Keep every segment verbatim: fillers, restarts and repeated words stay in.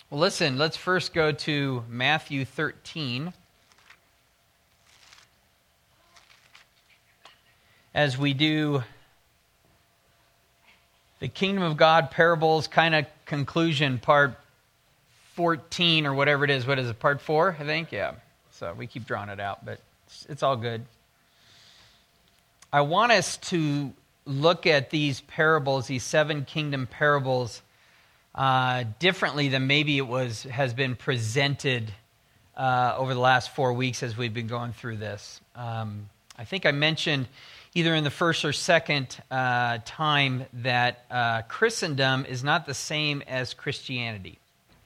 Well, listen, let's first go to Matthew thirteen. As we do the Kingdom of God Parables kind of conclusion, part fourteen or whatever it is. What is it, part four, I think? Yeah. So we keep drawing it out, but it's, it's all good. I want us to look at these parables, these seven kingdom parables, uh, differently than maybe it was has been presented uh, over the last four weeks as we've been going through this. Um, I think I mentioned either in the first or second uh, time that uh, Christendom is not the same as Christianity.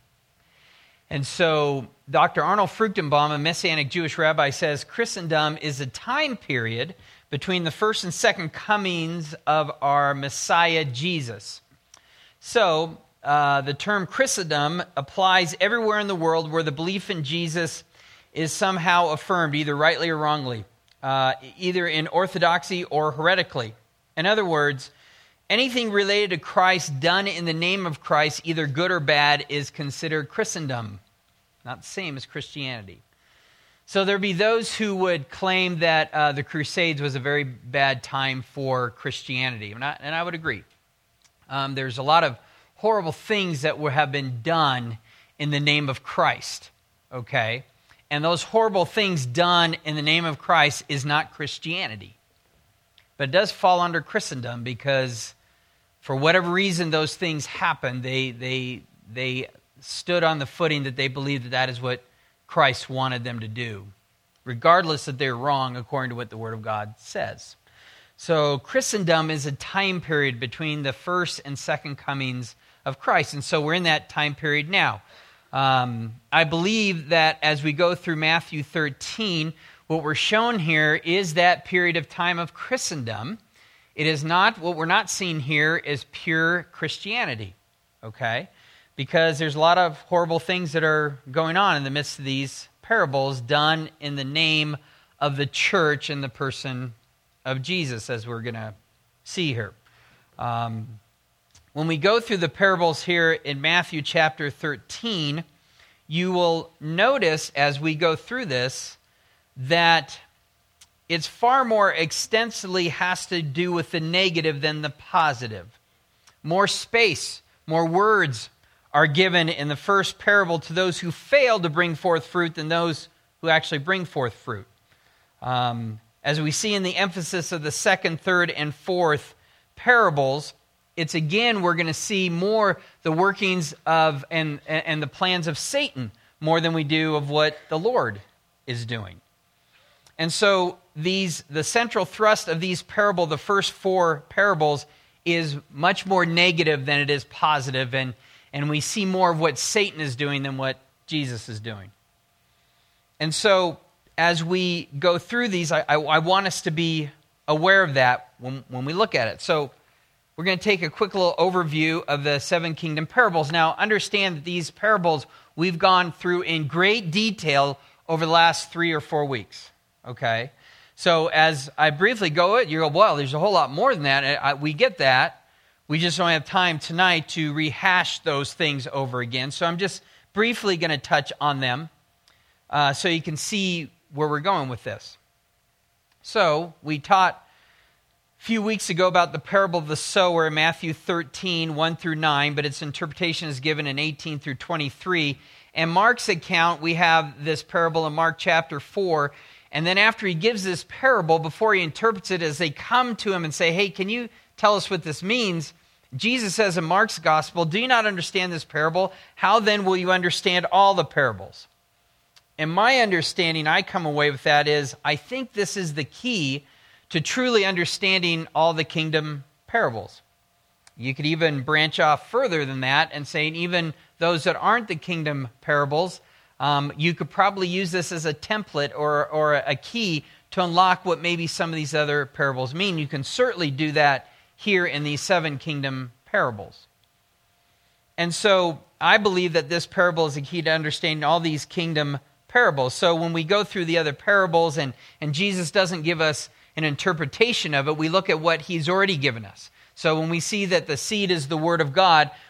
And so Doctor Arnold Fruchtenbaum, a Messianic Jewish rabbi, says Christendom is a time period between the first and second comings of our Messiah, Jesus. So uh, the term Christendom applies everywhere in the world where the belief in Jesus is somehow affirmed, either rightly or wrongly. Uh, either in orthodoxy or heretically. In other words, anything related to Christ done in the name of Christ, either good or bad, is considered Christendom. Not the same as Christianity. So there'd be those who would claim that uh, the Crusades was a very bad time for Christianity, and I, and I would agree. Um, there's a lot of horrible things that were, have been done in the name of Christ, okay? And those horrible things done in the name of Christ is not Christianity. But it does fall under Christendom because for whatever reason those things happened, they they they stood on the footing that they believed that that is what Christ wanted them to do, regardless that they're wrong according to what the Word of God says. So Christendom is a time period between the first and second comings of Christ. And so we're in that time period now. Um, I believe that as we go through Matthew thirteen, what we're shown here is that period of time of Christendom. It is not, what we're not seeing here is pure Christianity, okay? Because there's a lot of horrible things that are going on in the midst of these parables done in the name of the church and the person of Jesus, as we're going to see here. Um When we go through the parables here in Matthew chapter thirteen, you will notice as we go through this that it's far more extensively has to do with the negative than the positive. More space, more words are given in the first parable to those who fail to bring forth fruit than those who actually bring forth fruit. Um, as we see in the emphasis of the second, third, and fourth parables, it's again, we're going to see more the workings of and, and the plans of Satan more than we do of what the Lord is doing. And so these the central thrust of these parables, the first four parables, is much more negative than it is positive, and, and we see more of what Satan is doing than what Jesus is doing. And so as we go through these, I, I, I want us to be aware of that when, when we look at it. So we're going to take a quick little overview of the seven kingdom parables. Now, understand that these parables we've gone through in great detail over the last three or four weeks, okay? So as I briefly go it, you go, well, there's a whole lot more than that. I, we get that. We just don't have time tonight to rehash those things over again. So I'm just briefly going to touch on them uh, so you can see where we're going with this. So we taught a few weeks ago about the parable of the sower in Matthew thirteen, one through nine, but its interpretation is given in eighteen through twenty-three. And Mark's account, we have this parable in Mark chapter four, and then after he gives this parable, before he interprets it, as they come to him and say, hey, can you tell us what this means? Jesus says in Mark's gospel, do you not understand this parable? How then will you understand all the parables? And my understanding, I come away with that is, I think this is the key to truly understanding all the kingdom parables. You could even branch off further than that and saying even those that aren't the kingdom parables, um, you could probably use this as a template or, or a key to unlock what maybe some of these other parables mean. You can certainly do that here in these seven kingdom parables. And so I believe that this parable is a key to understanding all these kingdom parables. So when we go through the other parables and, and Jesus doesn't give us an interpretation of it, we look at what he's already given us. So when we see that the seed is the word of God,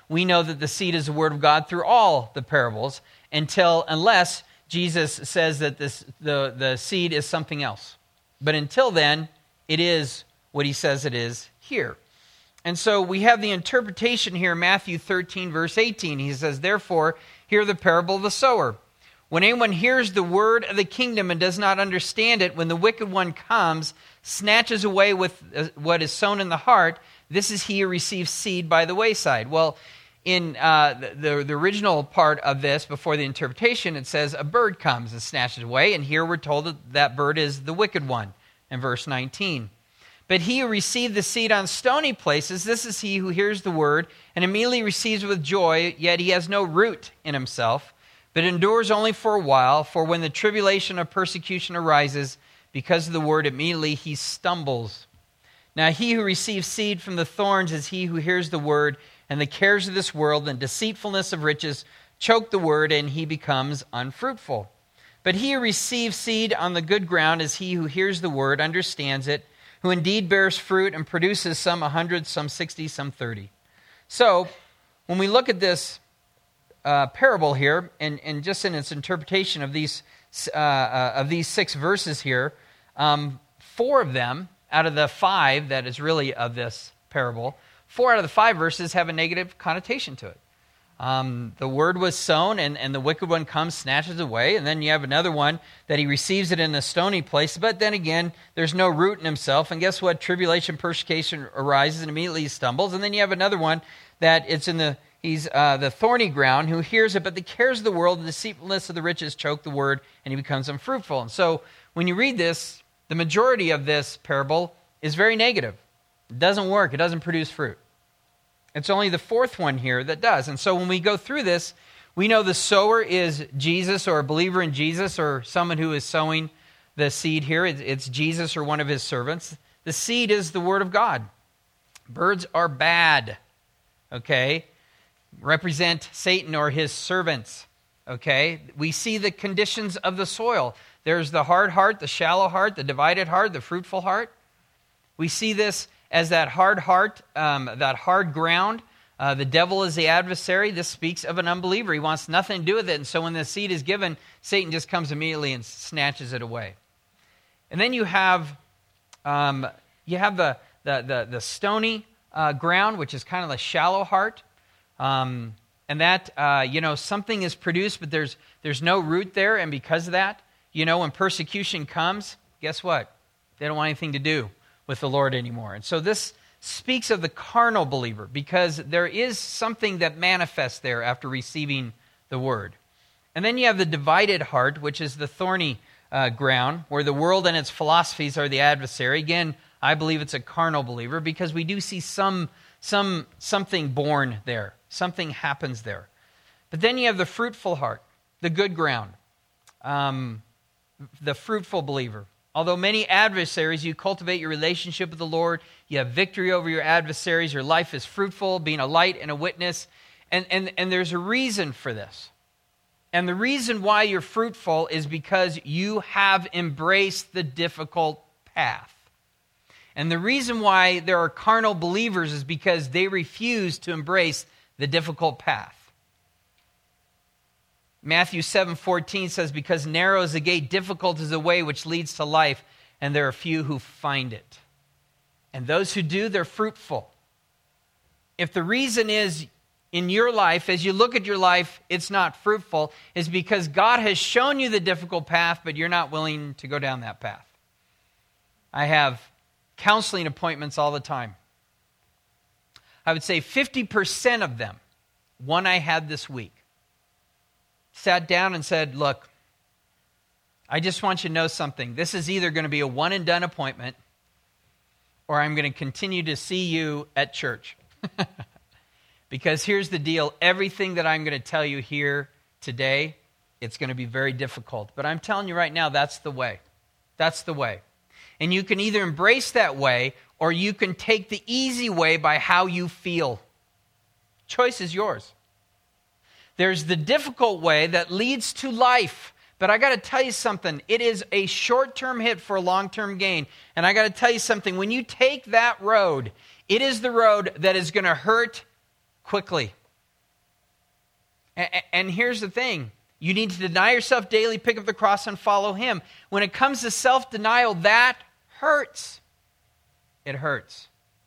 we know that the seed is the word of God through all the parables, until unless Jesus says that this the, the seed is something else. But until then, it is what he says it is here. And so we have the interpretation here, Matthew thirteen, verse eighteen. He says, therefore, hear the parable of the sower. When anyone hears the word of the kingdom and does not understand it, when the wicked one comes, snatches away with what is sown in the heart, this is he who receives seed by the wayside. Well, in uh, the, the original part of this, before the interpretation, it says a bird comes and snatches away, and here we're told that that bird is the wicked one in verse nineteen. But he who received the seed on stony places, this is he who hears the word and immediately receives it with joy, yet he has no root in himself, but endures only for a while. For when the tribulation of persecution arises because of the word, immediately he stumbles. Now he who receives seed from the thorns is he who hears the word, and the cares of this world and deceitfulness of riches choke the word, and he becomes unfruitful. But he who receives seed on the good ground is he who hears the word, understands it, who indeed bears fruit and produces some a hundred, some sixty, some thirty. So when we look at this Uh, parable here, and, and just in its interpretation of these uh, uh, of these six verses here, um, four of them out of the five that is really of this parable, four out of the five verses have a negative connotation to it. Um, the word was sown, and, and the wicked one comes, snatches away, and then you have another one that he receives it in a stony place, but then again, there's no root in himself, and guess what? Tribulation, persecution arises, and immediately he stumbles, and then you have another one that it's in the He's uh, the thorny ground, who hears it, but the cares of the world, the deceitfulness of the riches choke the word, and he becomes unfruitful. And so when you read this, the majority of this parable is very negative. It doesn't work. It doesn't produce fruit. It's only the fourth one here that does. And so when we go through this, we know the sower is Jesus, or a believer in Jesus, or someone who is sowing the seed here. It's Jesus or one of his servants. The seed is the word of God. Birds are bad, okay? Represent Satan or his servants, okay? We see the conditions of the soil. There's the hard heart, the shallow heart, the divided heart, the fruitful heart. We see this as that hard heart, um, that hard ground. Uh, the devil is the adversary. This speaks of an unbeliever. He wants nothing to do with it. And so when the seed is given, Satan just comes immediately and snatches it away. And then you have um, you have the, the, the, the stony uh, ground, which is kind of the shallow heart. Um, and that, uh, you know, something is produced, but there's there's no root there. And because of that, you know, when persecution comes, guess what? They don't want anything to do with the Lord anymore. And so this speaks of the carnal believer, because there is something that manifests there after receiving the word. And then you have the divided heart, which is the thorny uh, ground, where the world and its philosophies are the adversary. Again, I believe it's a carnal believer, because we do see some some something born there. Something happens there. But then you have the fruitful heart, the good ground, um, the fruitful believer. Although many adversaries, you cultivate your relationship with the Lord. You have victory over your adversaries. Your life is fruitful, being a light and a witness. And, and, and there's a reason for this. And the reason why you're fruitful is because you have embraced the difficult path. And the reason why there are carnal believers is because they refuse to embrace the difficult path. Matthew seven fourteen says, because narrow is the gate, difficult is the way which leads to life, and there are few who find it. And those who do, they're fruitful. If the reason is in your life, as you look at your life, it's not fruitful, is because God has shown you the difficult path, but you're not willing to go down that path. I have counseling appointments all the time. I would say fifty percent of them, one I had this week, sat down and said, look, I just want you to know something. This is either going to be a one and done appointment, or I'm going to continue to see you at church. Because here's the deal. Everything that I'm going to tell you here today, it's going to be very difficult. But I'm telling you right now, that's the way. That's the way. And you can either embrace that way, or you can take the easy way by how you feel. Choice is yours. There's the difficult way that leads to life. But I got to tell you something. It is a short-term hit for a long-term gain. And I got to tell you something. When you take that road, it is the road that is going to hurt quickly. And here's the thing. You need to deny yourself daily, pick up the cross, and follow him. When it comes to self-denial, that hurts. It hurts.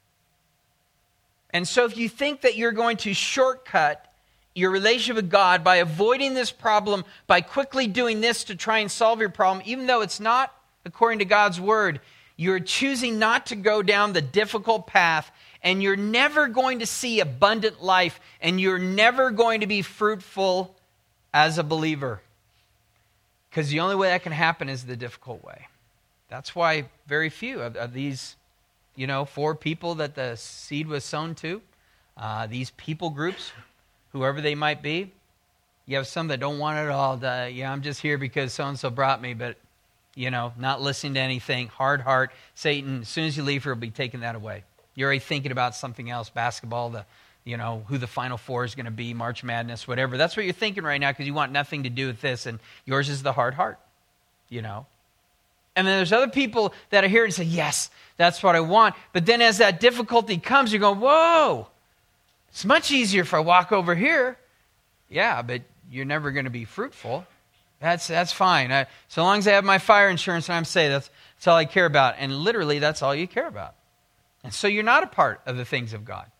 And so if you think that you're going to shortcut your relationship with God by avoiding this problem, by quickly doing this to try and solve your problem, even though it's not according to God's word, you're choosing not to go down the difficult path, and you're never going to see abundant life, and you're never going to be fruitful as a believer. Because the only way that can happen is the difficult way. That's why very few of, of these, you know, four people that the seed was sown to, uh, these people groups, whoever they might be, you have some that don't want it all. The, yeah, I'm just here because so-and-so brought me, but, you know, not listening to anything, hard heart. Satan, as soon as you leave here, will be taking that away. You're already thinking about something else, basketball, the, you know, who the Final Four is going to be, March Madness, whatever. That's what you're thinking right now because you want nothing to do with this, and yours is the hard heart, you know. And then there's other people that are here and say, yes, that's what I want. But then as that difficulty comes, you're going, whoa, it's much easier if I walk over here. Yeah, but you're never going to be fruitful. That's that's fine. I, so long as I have my fire insurance and I'm safe, that's, that's all I care about. And literally, that's all you care about. And so you're not a part of the things of God.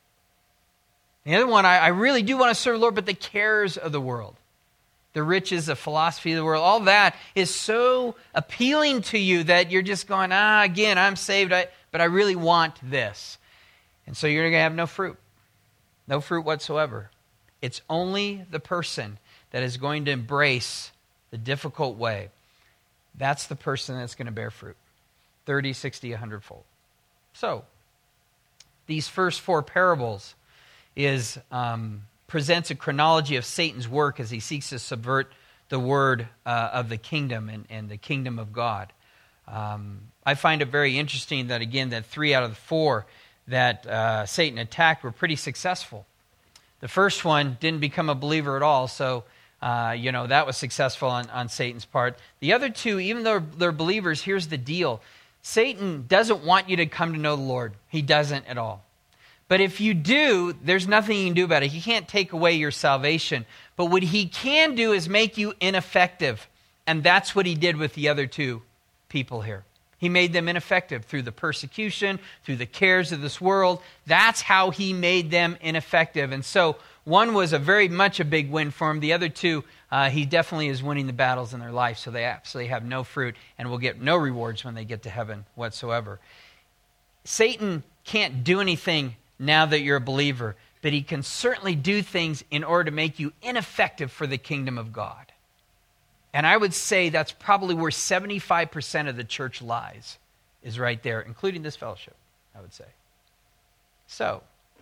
The other one, I, I really do want to serve the Lord, but the cares of the world, the riches, the philosophy of the world, all that is so appealing to you that you're just going, ah, again, I'm saved, I, but I really want this. And so you're going to have no fruit. No fruit whatsoever. It's only the person that is going to embrace the difficult way. That's the person that's going to bear fruit. thirty, sixty, one hundred fold. So, these first four parables is um, presents a chronology of Satan's work as he seeks to subvert the word uh, of the kingdom and, and the kingdom of God. Um, I find it very interesting that, again, that three out of the four that uh, Satan attacked were pretty successful. The first one didn't become a believer at all, so uh, you know that was successful on, on Satan's part. The other two, even though they're believers, here's the deal. Satan doesn't want you to come to know the Lord. He doesn't at all. But if you do, there's nothing you can do about it. He can't take away your salvation. But what he can do is make you ineffective. And that's what he did with the other two people here. He made them ineffective through the persecution, through the cares of this world. That's how he made them ineffective. And so one was a very much a big win for him. The other two, uh, he definitely is winning the battles in their life. So they absolutely have no fruit and will get no rewards when they get to heaven whatsoever. Satan can't do anything now that you're a believer, but he can certainly do things in order to make you ineffective for the kingdom of God. And I would say that's probably where seventy-five percent of the church lies, is right there, including this fellowship, I would say. So,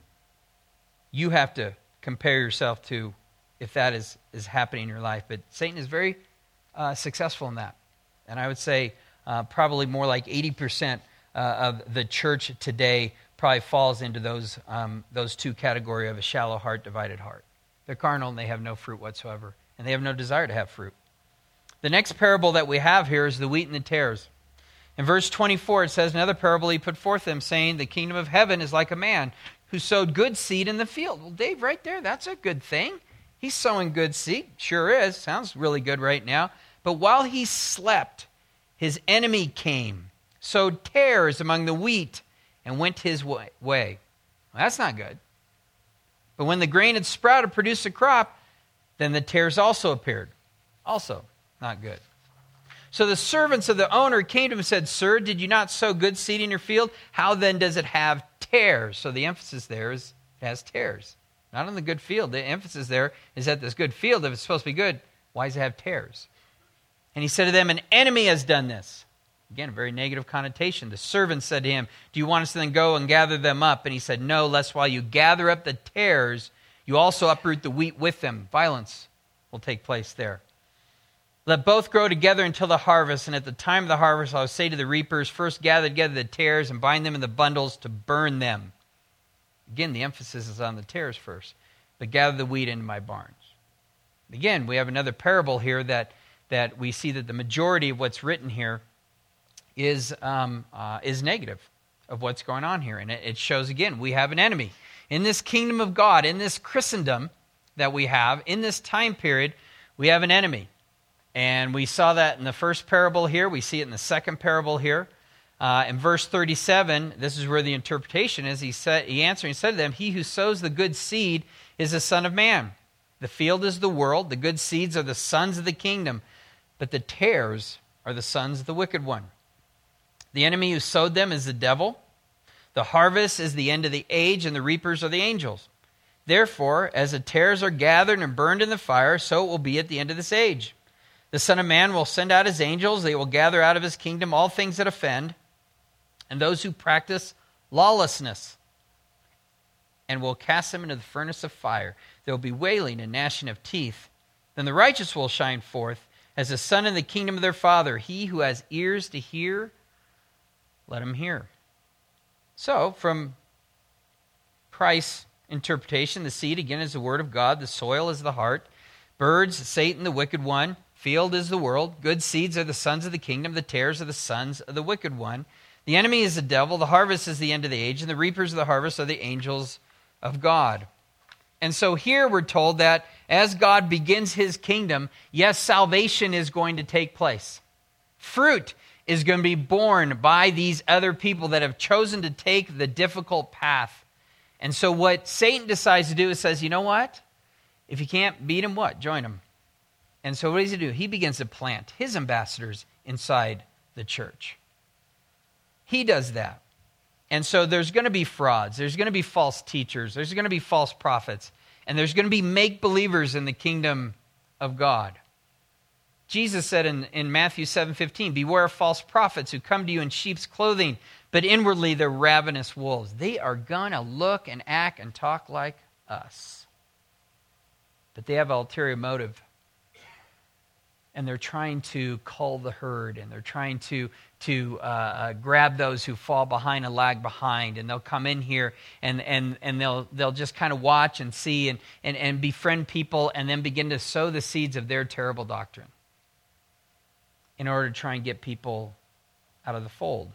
you have to compare yourself to if that is, is happening in your life. But Satan is very uh, successful in that. And I would say uh, probably more like eighty percent uh, of the church today probably falls into those um, those two categories of a shallow heart, divided heart. They're carnal and they have no fruit whatsoever. And they have no desire to have fruit. The next parable that we have here is the wheat and the tares. In verse twenty-four, it says, another parable he put forth them, saying, the kingdom of heaven is like a man who sowed good seed in the field. Well, Dave, right there, that's a good thing. He's sowing good seed. Sure is. Sounds really good right now. But while he slept, his enemy came, sowed tares among the wheat, and went his way. Well, that's not good. But when the grain had sprouted, produced a crop, then the tares also appeared. Also not good. So the servants of the owner came to him and said, sir, did you not sow good seed in your field? How then does it have tares? So the emphasis there is it has tares. Not on the good field. The emphasis there is that this good field, if it's supposed to be good, why does it have tares? And he said to them, an enemy has done this. Again, a very negative connotation. The servant said to him, do you want us to then go and gather them up? And he said, no, lest while you gather up the tares, you also uproot the wheat with them. Violence will take place there. Let both grow together until the harvest, and at the time of the harvest I will say to the reapers, first gather together the tares and bind them in the bundles to burn them. Again, the emphasis is on the tares first, but gather the wheat into my barns. Again, we have another parable here that, that we see that the majority of what's written here is, um, uh, is negative of what's going on here. And it, it shows, again, we have an enemy. In this kingdom of God, in this Christendom, that we have, in this time period, we have an enemy. And we saw that in the first parable here. We see it in the second parable here. Uh, in verse thirty-seven, this is where the interpretation is. He said, he answered and said to them, "He who sows the good seed is the Son of Man. The field is the world. The good seeds are the sons of the kingdom, but the tares are the sons of the wicked one. The enemy who sowed them is the devil. The harvest is the end of the age, and the reapers are the angels. Therefore, as the tares are gathered and burned in the fire, so it will be at the end of this age. The Son of Man will send out his angels. They will gather out of his kingdom all things that offend, and those who practice lawlessness, and will cast them into the furnace of fire. There will be wailing and gnashing of teeth. Then the righteous will shine forth as the sun in the kingdom of their Father. He who has ears to hear, let him hear." So, from Christ's interpretation, the seed, again, is the word of God. The soil is the heart. Birds, Satan, the wicked one. Field is the world. Good seeds are the sons of the kingdom. The tares are the sons of the wicked one. The enemy is the devil. The harvest is the end of the age. And the reapers of the harvest are the angels of God. And so here we're told that as God begins his kingdom, yes, salvation is going to take place. Fruit is going to be born by these other people that have chosen to take the difficult path. And so what Satan decides to do is says, you know what? If you can't beat him, what? Join him. And so what does he do? He begins to plant his ambassadors inside the church. He does that. And so there's going to be frauds. There's going to be false teachers. There's going to be false prophets. And there's going to be make-believers in the kingdom of God. Jesus said in, in Matthew seven fifteen, "Beware of false prophets who come to you in sheep's clothing, but inwardly they're ravenous wolves." They are going to look and act and talk like us. But they have ulterior motive. And they're trying to cull the herd, and they're trying to, to uh, uh, grab those who fall behind and lag behind. And they'll come in here and, and, and they'll, they'll just kind of watch and see and, and, and befriend people and then begin to sow the seeds of their terrible doctrine in order to try and get people out of the fold.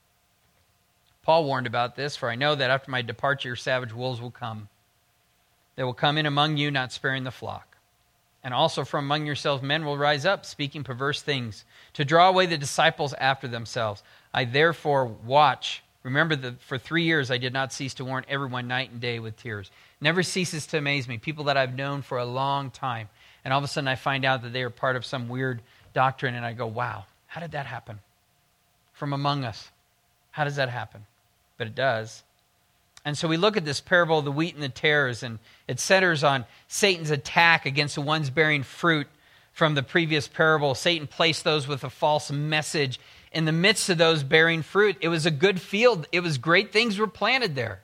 Paul warned about this, "For I know that after my departure, savage wolves will come. They will come in among you, not sparing the flock. And also from among yourselves men will rise up, speaking perverse things, to draw away the disciples after themselves. I therefore watch. Remember that for three years I did not cease to warn everyone night and day with tears." Never ceases to amaze me. People that I've known for a long time. And all of a sudden I find out that they are part of some weird doctrine, and I go, wow, how did that happen? From among us. How does that happen? But it does. And so we look at this parable of the wheat and the tares, and it centers on Satan's attack against the ones bearing fruit from the previous parable. Satan placed those with a false message in the midst of those bearing fruit. It was a good field. It was great things were planted there.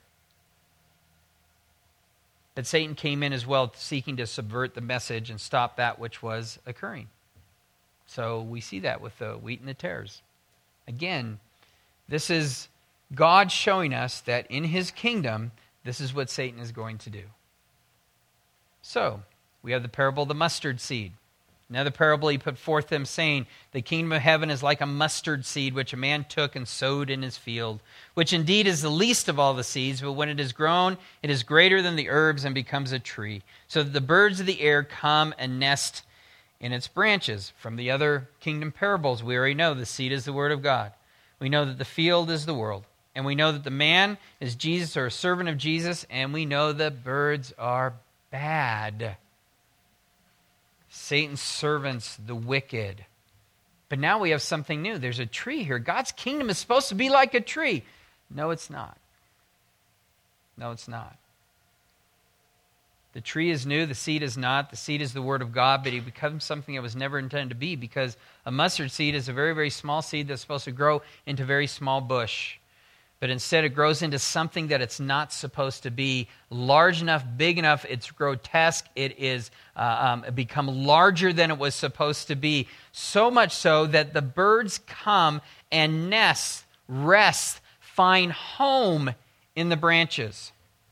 But Satan came in as well, seeking to subvert the message and stop that which was occurring. So we see that with the wheat and the tares. Again, this is God showing us that in his kingdom, this is what Satan is going to do. So, we have the parable of the mustard seed. Another parable he put forth them, saying, "The kingdom of heaven is like a mustard seed, which a man took and sowed in his field, which indeed is the least of all the seeds, but when it is grown, it is greater than the herbs and becomes a tree, so that the birds of the air come and nest in its branches." From the other kingdom parables, we already know the seed is the word of God. We know that the field is the world. And we know that the man is Jesus, or a servant of Jesus. And we know the birds are bad. Satan's servants, the wicked. But now we have something new. There's a tree here. God's kingdom is supposed to be like a tree. No, it's not. No, it's not. The tree is new, the seed is not. The seed is the word of God, but it becomes something it was never intended to be, because a mustard seed is a very, very small seed that's supposed to grow into a very small bush. But instead it grows into something that it's not supposed to be. Large enough, big enough, it's grotesque. It is uh, um, become larger than it was supposed to be. So much so that the birds come and nest, rest, find home in the branches.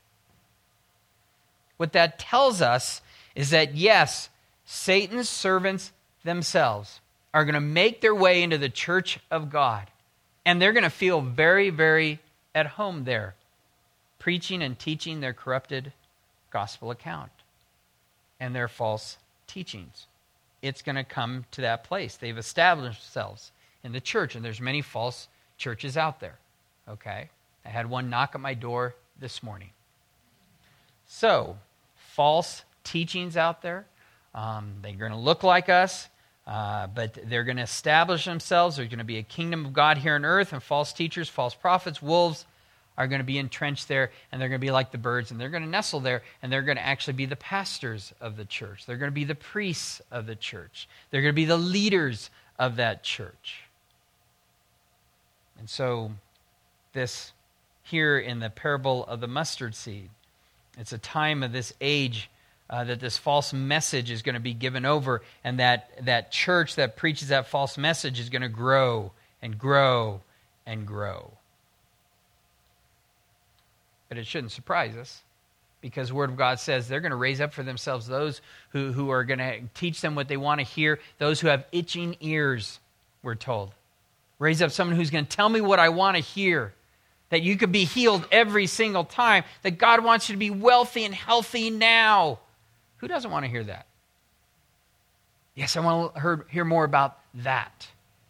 What that tells us is that, yes, Satan's servants themselves are going to make their way into the church of God. And they're going to feel very, very at home there, preaching and teaching their corrupted gospel account. and their false teachings. It's going to come to that place. They've established themselves in the church, and there's many false churches out there. Okay? I had one knock at my door this morning. So, false teachings out there. Um, they're going to look like us, uh, but they're going to establish themselves. There's going to be a kingdom of God here on earth, and false teachers, false prophets, wolves are going to be entrenched there, and they're going to be like the birds, and they're going to nestle there, and they're going to actually be the pastors of the church. They're going to be the priests of the church. They're going to be the leaders of that church. And so this here in the parable of the mustard seed, it's a time of this age uh, that this false message is going to be given over, and that, that church that preaches that false message is going to grow and grow and grow. But it shouldn't surprise us, because the Word of God says they're going to raise up for themselves those who, who are going to teach them what they want to hear, those who have itching ears, we're told. Raise up someone who's going to tell me what I want to hear, that you could be healed every single time, that God wants you to be wealthy and healthy now. Who doesn't want to hear that? Yes, I want to hear, hear more about that.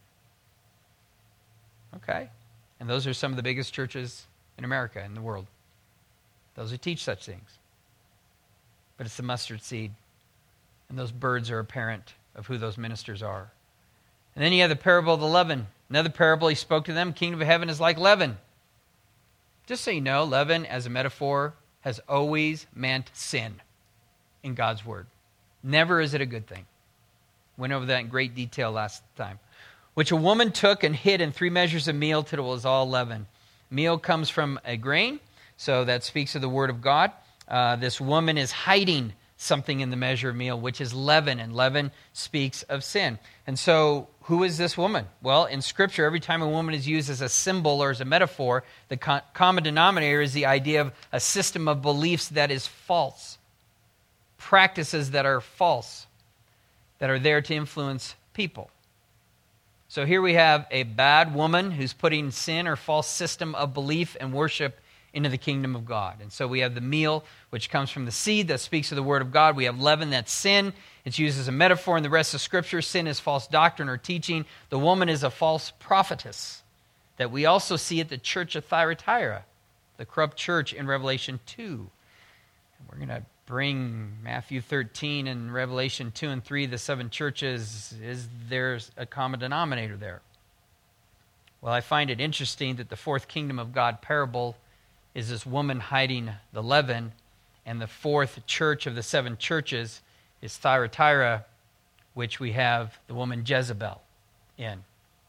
Okay. And those are some of the biggest churches in America, in the world. Those who teach such things. But it's the mustard seed. And those birds are apparent of who those ministers are. And then you have the parable of the leaven. Another parable he spoke to them, kingdom of heaven is like leaven. Just so you know, leaven as a metaphor has always meant sin in God's word. Never is it a good thing. Went over that in great detail last time. Which a woman took and hid in three measures of meal till it was all leavened. Meal comes from a grain, so that speaks of the word of God. Uh, this woman is hiding something in the measure of meal, which is leaven, and leaven speaks of sin. And so, who is this woman? Well, in Scripture, every time a woman is used as a symbol or as a metaphor, the co- common denominator is the idea of a system of beliefs that is false, practices that are false, that are there to influence people. So here we have a bad woman who's putting sin or false system of belief and worship into the kingdom of God. And so we have the meal, which comes from the seed that speaks of the word of God. We have leaven, that's sin. It's used as a metaphor in the rest of Scripture. Sin is false doctrine or teaching. The woman is a false prophetess that we also see at the church of Thyatira, the corrupt church in Revelation two. And we're going to bring Matthew thirteen and Revelation two and three, the seven churches. Is there a common denominator there? Well, I find it interesting that the fourth kingdom of God parable is this woman hiding the leaven, and the fourth church of the seven churches is Thyatira, which we have the woman Jezebel in.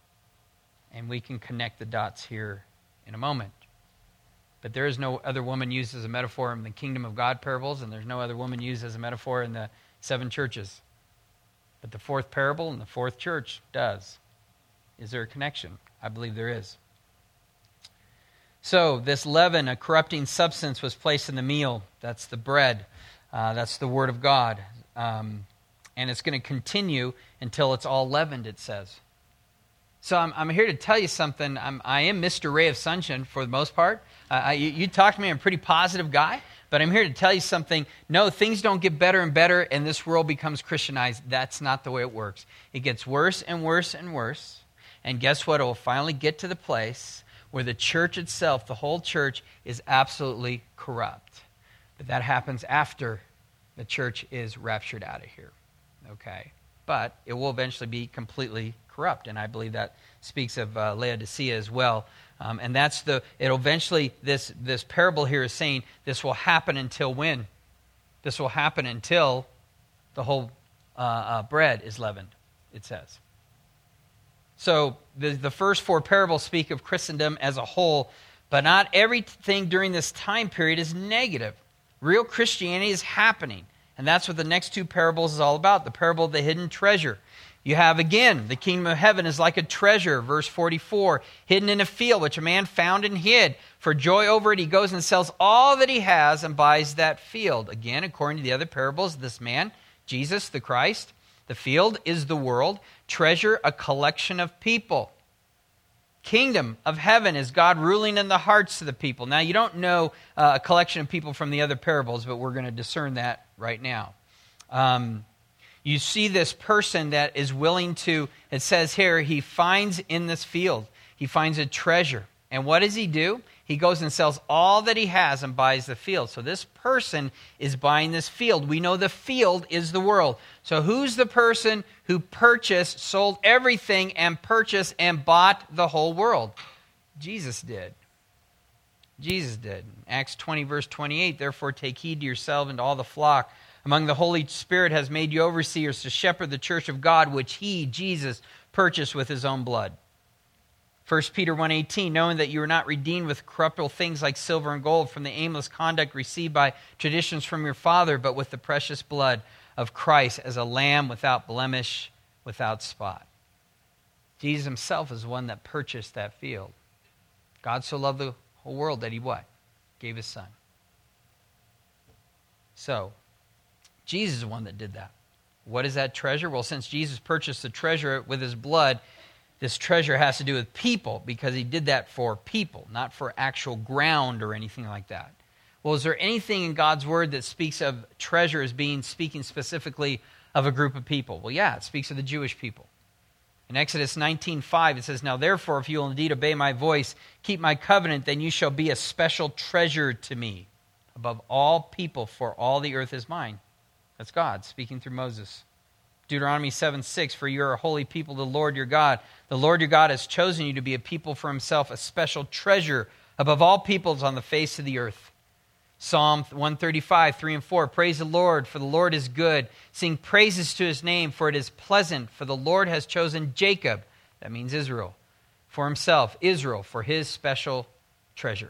And we can connect the dots here in a moment. But there is no other woman used as a metaphor in the kingdom of God parables, and there's no other woman used as a metaphor in the seven churches. But the fourth parable and the fourth church does. Is there a connection? I believe there is. So this leaven, a corrupting substance, was placed in the meal. That's the bread. Uh, that's the word of God. Um, and it's going to continue until it's all leavened, it says. So I'm, I'm here to tell you something. I'm, I am Mister Ray of Sunshine for the most part. Uh, I, you, you talk to me, I'm a pretty positive guy. But I'm here to tell you something. No, things don't get better and better and this world becomes Christianized. That's not the way it works. It gets worse and worse and worse. And guess what? It will finally get to the place where the church itself, the whole church, is absolutely corrupt. But that happens after the church is raptured out of here. Okay? But it will eventually be completely corrupt. And I believe that speaks of uh, Laodicea as well. Um, and that's the, it'll eventually, this, this parable here is saying this will happen until when? This will happen until the whole uh, uh, bread is leavened, it says. So the, the first four parables speak of Christendom as a whole, but not everything during this time period is negative. Real Christianity is happening, and that's what the next two parables is all about, the parable of the hidden treasure. You have, again, the kingdom of heaven is like a treasure, verse forty-four, hidden in a field, which a man found and hid. For joy over it, he goes and sells all that he has and buys that field. Again, according to the other parables, this man, Jesus the Christ, the field is the world. Treasure, a collection of people. Kingdom of heaven is God ruling in the hearts of the people. Now, you don't know uh, a collection of people from the other parables, but we're going to discern that right now. Um, you see this person that is willing to, it says here, he finds in this field, he finds a treasure. And what does he do? He goes and sells all that he has and buys the field. So this person is buying this field. We know the field is the world. So who's the person who purchased, sold everything and purchased and bought the whole world? Jesus did. Jesus did. Acts twenty, verse twenty-eight, therefore take heed to yourself and to all the flock among the Holy Spirit has made you overseers to shepherd the church of God, which he, Jesus, purchased with his own blood. First Peter one eighteen, knowing that you are not redeemed with corruptible things like silver and gold from the aimless conduct received by traditions from your father, but with the precious blood of Christ as a lamb without blemish, without spot. Jesus himself is the one that purchased that field. God so loved the whole world that he what? Gave his son. So, Jesus is the one that did that. What is that treasure? Well, since Jesus purchased the treasure with his blood, this treasure has to do with people because he did that for people, not for actual ground or anything like that. Well, is there anything in God's word that speaks of treasure as being speaking specifically of a group of people? Well, yeah, it speaks of the Jewish people. In Exodus nineteen five, it says, now therefore, if you will indeed obey my voice, keep my covenant, then you shall be a special treasure to me above all people, for all the earth is mine. That's God speaking through Moses. Deuteronomy seven six, for you are a holy people to the Lord your God. The Lord your God has chosen you to be a people for himself, a special treasure above all peoples on the face of the earth. Psalm one thirty-five, three and four, praise the Lord, for the Lord is good. Sing praises to his name, for it is pleasant. For the Lord has chosen Jacob, that means Israel, for himself, Israel, for his special treasure.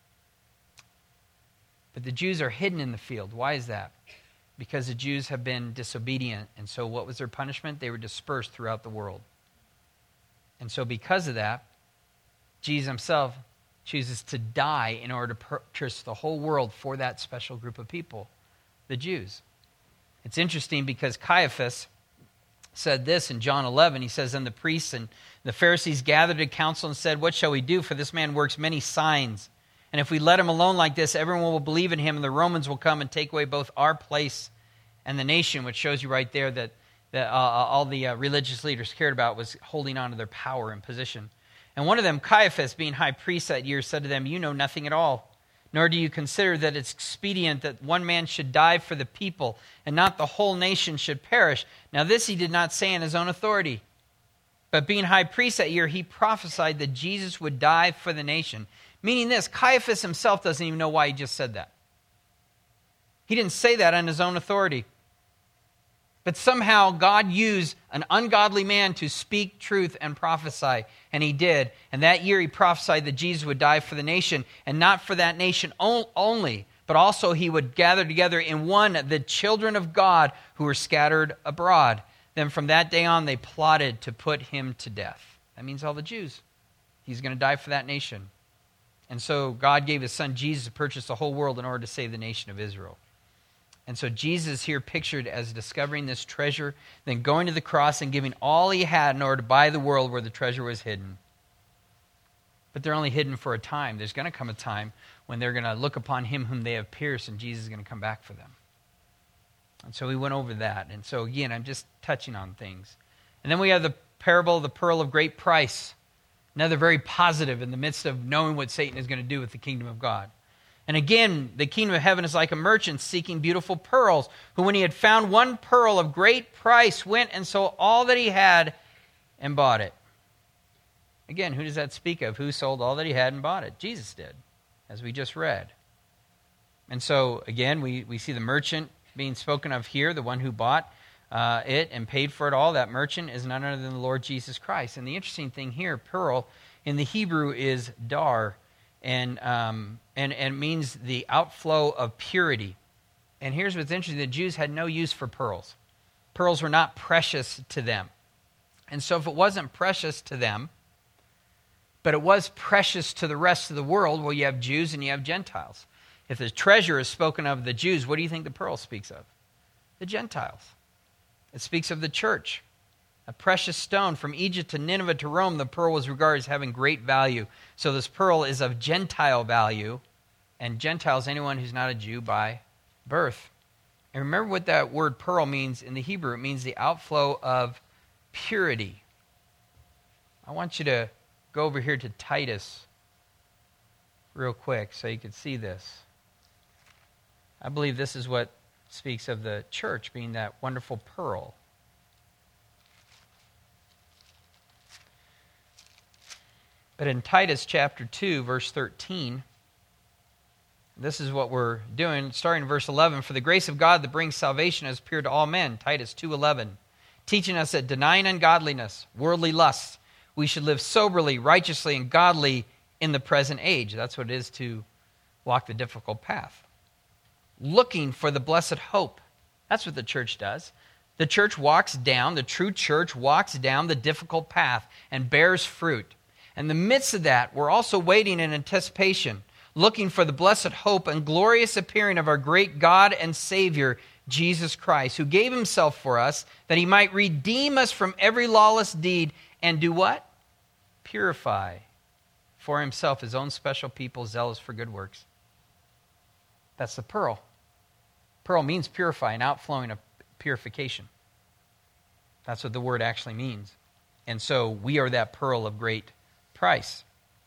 But the Jews are hidden in the field. Why is that? Because the Jews have been disobedient. And so what was their punishment? They were dispersed throughout the world. And so because of that, Jesus himself chooses to die in order to purchase the whole world for that special group of people, the Jews. It's interesting because Caiaphas said this in John eleven. He says, then the priests and the Pharisees gathered a council and said, what shall we do? For this man works many signs. And if we let him alone like this, everyone will believe in him, and the Romans will come and take away both our place and the nation, which shows you right there that, that uh, all the uh, religious leaders cared about was holding on to their power and position. And one of them, Caiaphas, being high priest that year, said to them, you know nothing at all, nor do you consider that it's expedient that one man should die for the people, and not the whole nation should perish. Now this he did not say in his own authority, but being high priest that year, he prophesied that Jesus would die for the nation. Meaning this, Caiaphas himself doesn't even know why he just said that. He didn't say that on his own authority. But somehow God used an ungodly man to speak truth and prophesy. And he did. And that year he prophesied that Jesus would die for the nation. And not for that nation only, but also he would gather together in one the children of God who were scattered abroad. Then from that day on they plotted to put him to death. That means all the Jews. He's going to die for that nation. And so God gave his son Jesus to purchase the whole world in order to save the nation of Israel. And so Jesus is here pictured as discovering this treasure, then going to the cross and giving all he had in order to buy the world where the treasure was hidden. But they're only hidden for a time. There's going to come a time when they're going to look upon him whom they have pierced, and Jesus is going to come back for them. And so we went over that. And so again, I'm just touching on things. And then we have the parable of the pearl of great price. Another very positive in the midst of knowing what Satan is going to do with the kingdom of God. And again, the kingdom of heaven is like a merchant seeking beautiful pearls, who when he had found one pearl of great price, went and sold all that he had and bought it. Again, who does that speak of? Who sold all that he had and bought it? Jesus did, as we just read. And so, again, we, we see the merchant being spoken of here, the one who bought Uh, it and paid for it all. That merchant is none other than the Lord Jesus Christ. And the interesting thing here, pearl, in the Hebrew is dar, and um, and and means the outflow of purity. And here's what's interesting: the Jews had no use for pearls. Pearls were not precious to them, and so if it wasn't precious to them, but it was precious to the rest of the world, well, you have Jews and you have Gentiles. If the treasure is spoken of the Jews, what do you think the pearl speaks of? The Gentiles. It speaks of the church. A precious stone from Egypt to Nineveh to Rome, the pearl was regarded as having great value. So this pearl is of Gentile value, and Gentile is anyone who's not a Jew by birth. And remember what that word pearl means in the Hebrew. It means the outflow of purity. I want you to go over here to Titus real quick so you can see this. I believe this is what speaks of the church being that wonderful pearl. But in Titus chapter two, verse thirteen, this is what we're doing, starting in verse eleven. For the grace of God that brings salvation has appeared to all men, Titus two eleven, teaching us that denying ungodliness, worldly lusts, we should live soberly, righteously, and godly in the present age. That's what it is to walk the difficult path. Looking for the blessed hope. That's what the church does. The church walks down, the true church walks down the difficult path and bears fruit. In the midst of that, we're also waiting in anticipation, looking for the blessed hope and glorious appearing of our great God and Savior, Jesus Christ, who gave himself for us that he might redeem us from every lawless deed and do what? Purify for himself his own special people, zealous for good works. That's the pearl. Pearl means purify, an outflowing of purification. That's what the word actually means. And so we are that pearl of great price.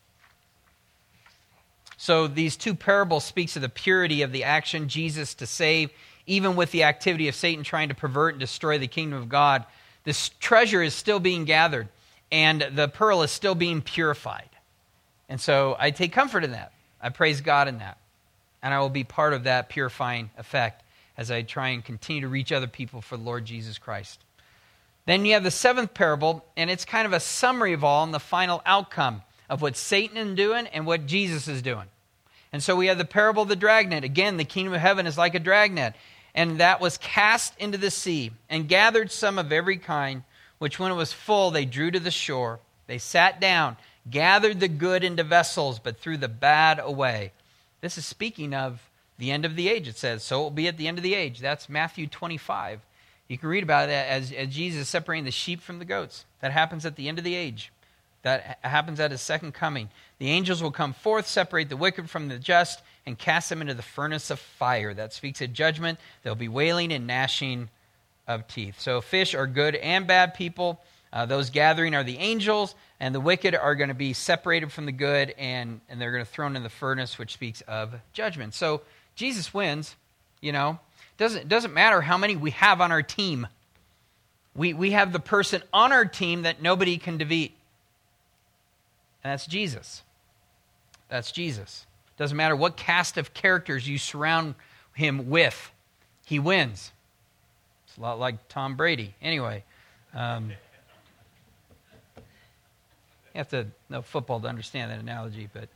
So these two parables speaks of the purity of the action Jesus to save, even with the activity of Satan trying to pervert and destroy the kingdom of God. This treasure is still being gathered, and the pearl is still being purified. And so I take comfort in that. I praise God in that. And I will be part of that purifying effect as I try and continue to reach other people for the Lord Jesus Christ. Then you have the seventh parable, and it's kind of a summary of all and the final outcome of what Satan is doing and what Jesus is doing. And so we have the parable of the dragnet. Again, the kingdom of heaven is like a dragnet. And that was cast into the sea and gathered some of every kind, which when it was full, they drew to the shore. They sat down, gathered the good into vessels, but threw the bad away. This is speaking of the end of the age, it says. So it will be at the end of the age. That's Matthew twenty-five. You can read about it as, as Jesus separating the sheep from the goats. That happens at the end of the age. That happens at his second coming. The angels will come forth, separate the wicked from the just, and cast them into the furnace of fire. That speaks of judgment. There'll be wailing and gnashing of teeth. So fish are good and bad people. Uh, those gathering are the angels, and the wicked are going to be separated from the good, and, and they're going to be thrown in the furnace, which speaks of judgment. So Jesus wins, you know. Doesn't, doesn't matter how many we have on our team. We, we have the person on our team that nobody can defeat. And that's Jesus. That's Jesus. Doesn't matter what cast of characters you surround him with. He wins. It's a lot like Tom Brady. Anyway. Um, you have to know football to understand that analogy. But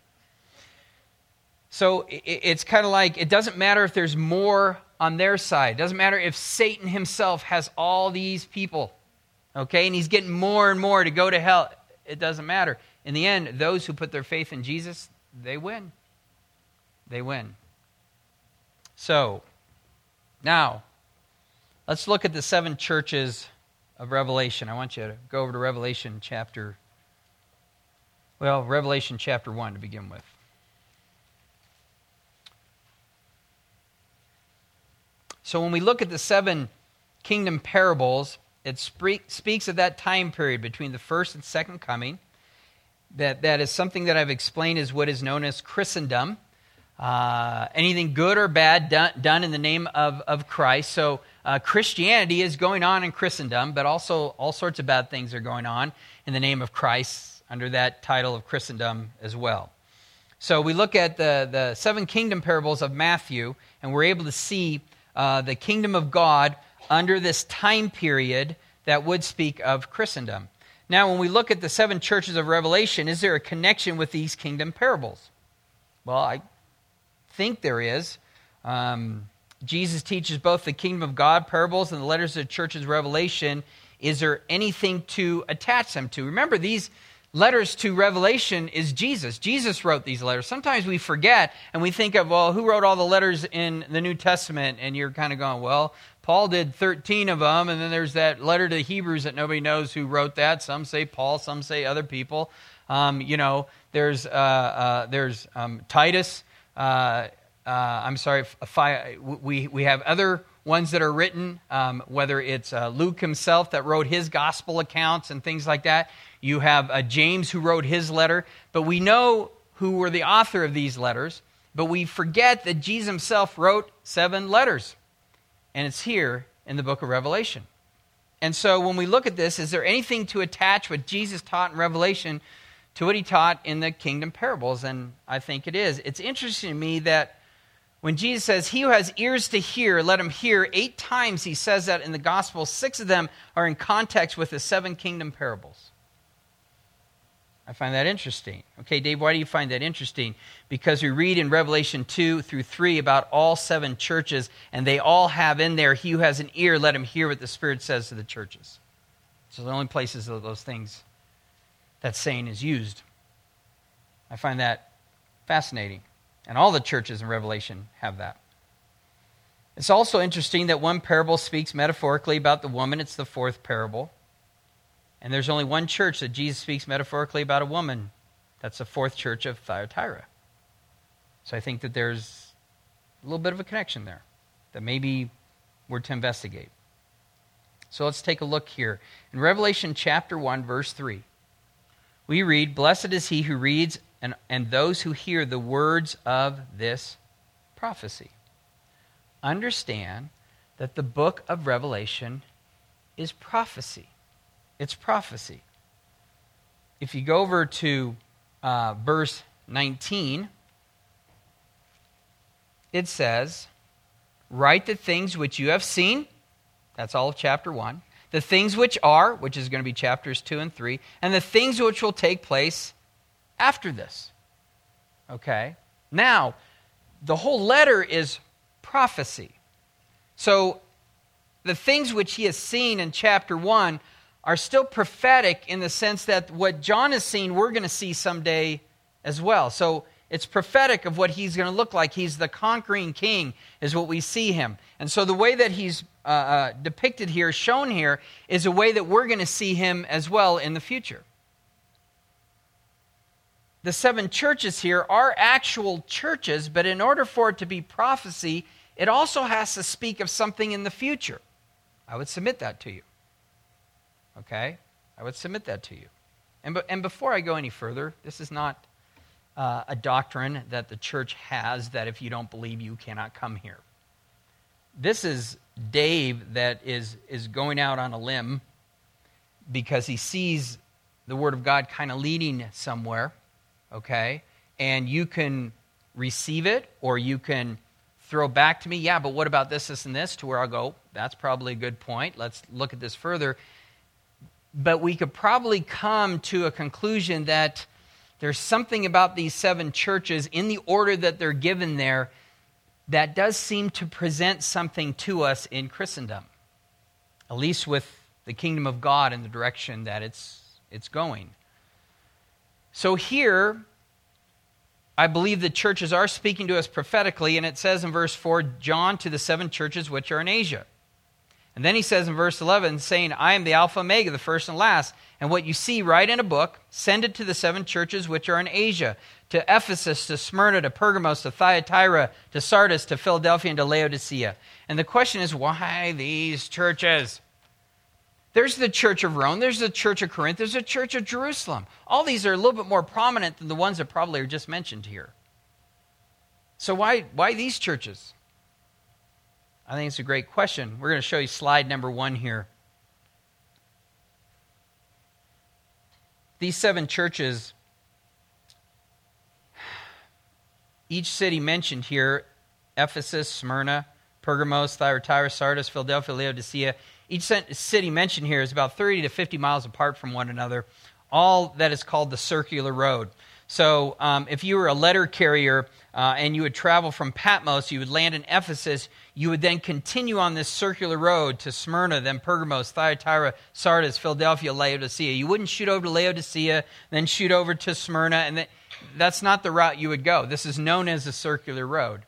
So it, it's kind of like, it doesn't matter if there's more on their side. It doesn't matter if Satan himself has all these people. Okay? And he's getting more and more to go to hell. It doesn't matter. In the end, those who put their faith in Jesus, they win. They win. So, now, let's look at the seven churches of Revelation. I want you to go over to Revelation chapter, well, Revelation chapter one to begin with. So when we look at the seven kingdom parables, it speaks of that time period between the first and second coming. That, that is something that I've explained is what is known as Christendom. Uh, anything good or bad done, done in the name of, of Christ. So uh, Christianity is going on in Christendom, but also all sorts of bad things are going on in the name of Christ under that title of Christendom as well. So we look at the, the seven kingdom parables of Matthew, and we're able to see uh, the kingdom of God under this time period that would speak of Christendom. Now, when we look at the seven churches of Revelation, is there a connection with these kingdom parables? Well, I think there is. Um, Jesus teaches both the kingdom of God parables and the letters of the churches of Revelation. Is there anything to attach them to? Remember, these letters to Revelation is Jesus. Jesus wrote these letters. Sometimes we forget and we think of, well, who wrote all the letters in the New Testament? And you're kind of going, well, Paul did thirteen of them, and then there's that letter to the Hebrews that nobody knows who wrote that. Some say Paul, some say other people. Um, you know, there's uh, uh, there's um, Titus. Uh, uh, I'm sorry, we we have other ones that are written, um, whether it's uh, Luke himself that wrote his gospel accounts and things like that. You have uh, James who wrote his letter. But we know who were the author of these letters. But we forget that Jesus himself wrote seven letters. And it's here in the book of Revelation. And so when we look at this, is there anything to attach what Jesus taught in Revelation to what he taught in the kingdom parables? And I think it is. It's interesting to me that when Jesus says, he who has ears to hear, let him hear, eight times he says that in the gospel. Six of them are in context with the seven kingdom parables. I find that interesting. Okay, Dave, why do you find that interesting? Because we read in Revelation two through three about all seven churches, and they all have in there, he who has an ear, let him hear what the Spirit says to the churches. So the only places of those things that saying is used. I find that fascinating. And all the churches in Revelation have that. It's also interesting that one parable speaks metaphorically about the woman. It's the fourth parable. And there's only one church that Jesus speaks metaphorically about a woman. That's the fourth church of Thyatira. So I think that there's a little bit of a connection there that maybe we're to investigate. So let's take a look here. In Revelation chapter one, verse three, we read, "Blessed is he who reads and, and those who hear the words of this prophecy." Understand that the book of Revelation is prophecy. It's prophecy. If you go over to uh, verse nineteen, it says, "Write the things which you have seen," that's all of chapter one, "the things which are," which is going to be chapters two and three, "and the things which will take place after this." Okay? Now, the whole letter is prophecy. So, the things which he has seen in chapter one are still prophetic in the sense that what John has seen, we're going to see someday as well. So it's prophetic of what he's going to look like. He's the conquering king, is what we see him. And so the way that he's uh, uh, depicted here, shown here, is a way that we're going to see him as well in the future. The seven churches here are actual churches, but in order for it to be prophecy, it also has to speak of something in the future. I would submit that to you. Okay? I would submit that to you. And, be, and before I go any further, this is not uh, a doctrine that the church has that if you don't believe, you cannot come here. This is Dave that is, is going out on a limb because he sees the Word of God kind of leading somewhere. Okay? And you can receive it or you can throw back to me, yeah, but what about this, this, and this? To where I'll go, that's probably a good point. Let's look at this further. But we could probably come to a conclusion that there's something about these seven churches in the order that they're given there that does seem to present something to us in Christendom, at least with the kingdom of God in the direction that it's it's going. So here, I believe the churches are speaking to us prophetically, and it says in verse four, "John to the seven churches which are in Asia." And then he says in verse eleven, saying, "I am the Alpha and Omega, the first and last. And what you see, write in a book, send it to the seven churches which are in Asia, to Ephesus, to Smyrna, to Pergamos, to Thyatira, to Sardis, to Philadelphia, and to Laodicea." And the question is, why these churches? There's the church of Rome, there's the church of Corinth, there's the church of Jerusalem. All these are a little bit more prominent than the ones that probably are just mentioned here. So why, why these churches? I think it's a great question. We're going to show you slide number one here. These seven churches, each city mentioned here, Ephesus, Smyrna, Pergamos, Thyatira, Sardis, Philadelphia, Laodicea, each city mentioned here is about thirty to fifty miles apart from one another, all that is called the circular road. So um, if you were a letter carrier uh, and you would travel from Patmos, you would land in Ephesus, you would then continue on this circular road to Smyrna, then Pergamos, Thyatira, Sardis, Philadelphia, Laodicea. You wouldn't shoot over to Laodicea, then shoot over to Smyrna, and then, that's not the route you would go. This is known as a circular road.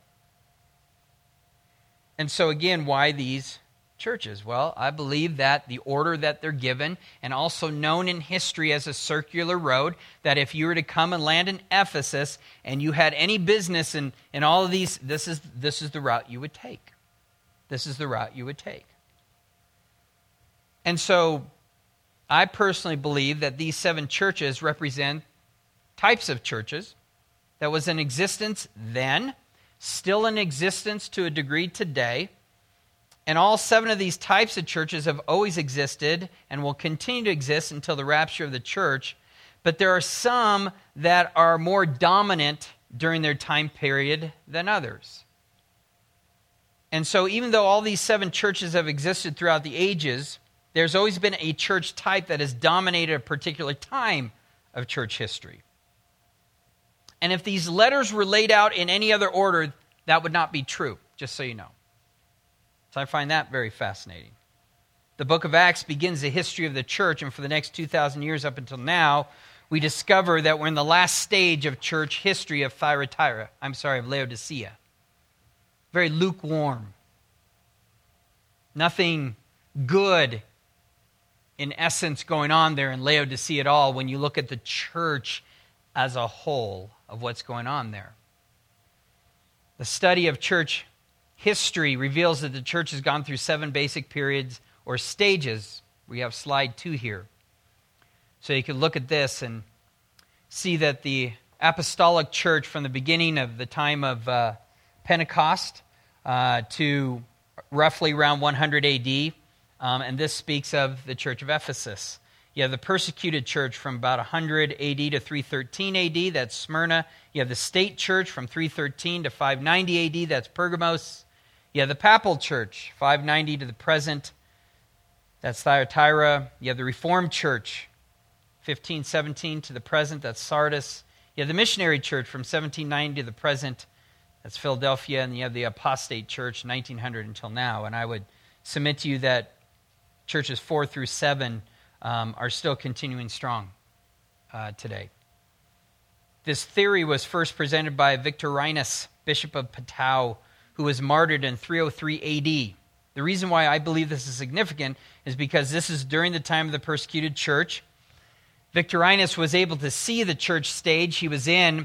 And so again, why these churches? Well, I believe that the order that they're given, and also known in history as a circular road, that if you were to come and land in Ephesus and you had any business in, in all of these, this is, this is the route you would take. this is the route you would take. And so I personally believe that these seven churches represent types of churches that was in existence then, still in existence to a degree today, and all seven of these types of churches have always existed and will continue to exist until the rapture of the church, but there are some that are more dominant during their time period than others. And so even though all these seven churches have existed throughout the ages, there's always been a church type that has dominated a particular time of church history. And if these letters were laid out in any other order, that would not be true, just so you know. So I find that very fascinating. The book of Acts begins the history of the church, and for the next two thousand years up until now, we discover that we're in the last stage of church history of Thyatira. I'm sorry, of Laodicea. Very lukewarm. Nothing good in essence going on there in Laodicea at all when you look at the church as a whole of what's going on there. The study of church history reveals that the church has gone through seven basic periods or stages. We have slide two here. So you can look at this and see that the apostolic church from the beginning of the time of uh, Pentecost uh, to roughly around one hundred A D, um, and this speaks of the church of Ephesus. You have the persecuted church from about one hundred A D to three thirteen A D, that's Smyrna. You have the state church from three thirteen to five ninety A D, that's Pergamos. You have the papal church, five ninety to the present, that's Thyatira. You have the Reformed church, fifteen seventeen to the present, that's Sardis. You have the missionary church from seventeen ninety to the present, that's Philadelphia. And you have the apostate church, nineteen hundred until now. And I would submit to you that churches four through seven um, are still continuing strong uh, today. This theory was first presented by Victorinus, Bishop of Patau, who was martyred in three oh three A D. The reason why I believe this is significant is because this is during the time of the persecuted church. Victorinus was able to see the church stage he was in,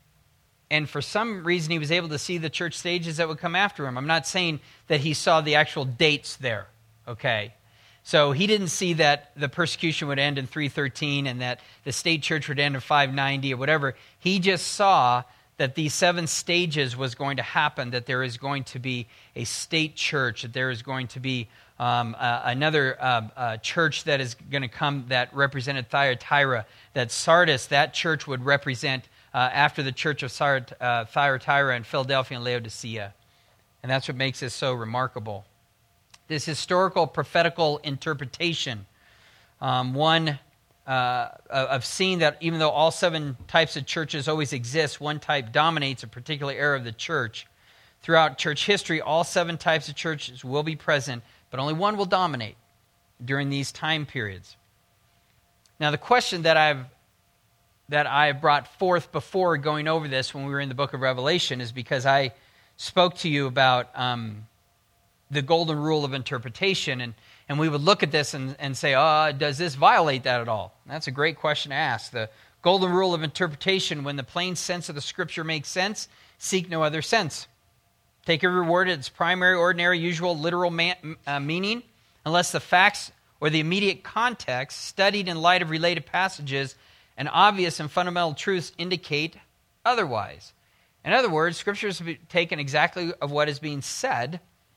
and for some reason he was able to see the church stages that would come after him. I'm not saying that he saw the actual dates there, okay? So he didn't see that the persecution would end in three thirteen and that the state church would end in five ninety or whatever. He just saw that these seven stages was going to happen, that there is going to be a state church, that there is going to be um, uh, another uh, uh, church that is going to come that represented Thyatira, that Sardis, that church would represent uh, after the church of Sard, uh, Thyatira and Philadelphia and Laodicea. And that's what makes this so remarkable. This historical prophetical interpretation, um, one uh, of seeing that even though all seven types of churches always exist, one type dominates a particular era of the church. Throughout church history, all seven types of churches will be present, but only one will dominate during these time periods. Now, the question that I've that I brought forth before going over this when we were in the book of Revelation is because I spoke to you about um, the golden rule of interpretation, and, and we would look at this and, and say, oh, does this violate that at all? And that's a great question to ask. The golden rule of interpretation, when the plain sense of the Scripture makes sense, seek no other sense. Take every word at its primary, ordinary, usual, literal man, uh, meaning, unless the facts or the immediate context, studied in light of related passages and obvious and fundamental truths indicate otherwise. In other words, Scripture is taken exactly of what is being said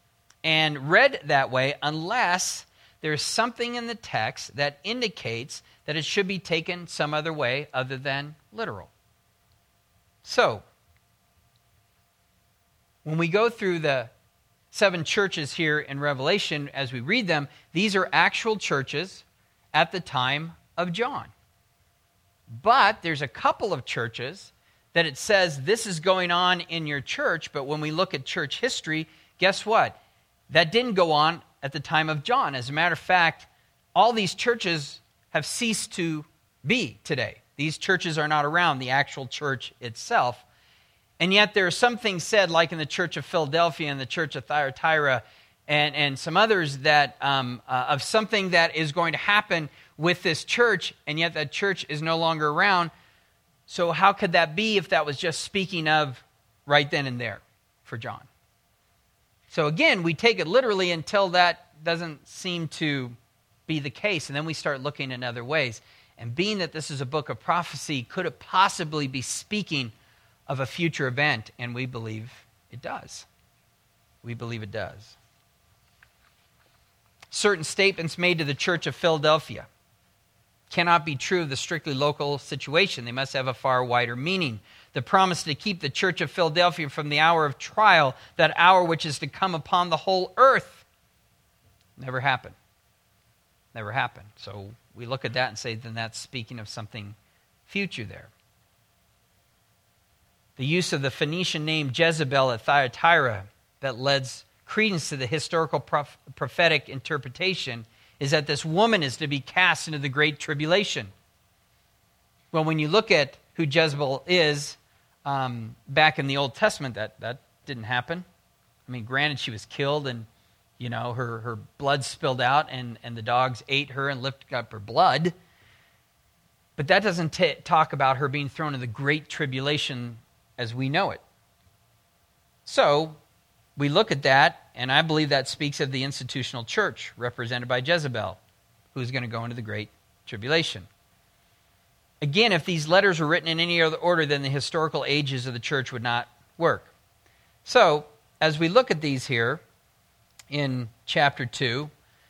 and read that way unless there's something in the text that indicates that it should be taken some other way other than literal. So, when we go through the seven churches here in Revelation, as we read them, these are actual churches at the time of John. But there's a couple of churches that it says this is going on in your church, but when we look at church history, guess what? That didn't go on at the time of John. As a matter of fact, all these churches have ceased to be today. These churches are not around, the actual church itself. And yet there are some things said, like in the church of Philadelphia and the church of Thyatira and, and some others, that um, uh, of something that is going to happen with this church, and yet that church is no longer around. So how could that be if that was just speaking of right then and there for John? So again, we take it literally until that doesn't seem to be the case, and then we start looking in other ways. And being that this is a book of prophecy, could it possibly be speaking of a future event? And we believe it does. We believe it does. Certain statements made to the church of Philadelphia cannot be true of the strictly local situation. They must have a far wider meaning. The promise to keep the church of Philadelphia from the hour of trial, that hour which is to come upon the whole earth, never happened. Never happened. So we look at that and say, then that's speaking of something future there. The use of the Phoenician name Jezebel at Thyatira that lends credence to the historical prof- prophetic interpretation is that this woman is to be cast into the great tribulation. Well, when you look at who Jezebel is, um, back in the Old Testament, that, that didn't happen. I mean, granted, she was killed and, you know, her, her blood spilled out and, and the dogs ate her and licked up her blood. But that doesn't t- talk about her being thrown into the great tribulation as we know it. So, we look at that, and I believe that speaks of the institutional church represented by Jezebel, who's going to go into the great tribulation. Again, if these letters were written in any other order, then the historical ages of the church would not work. So, as we look at these here in chapter two,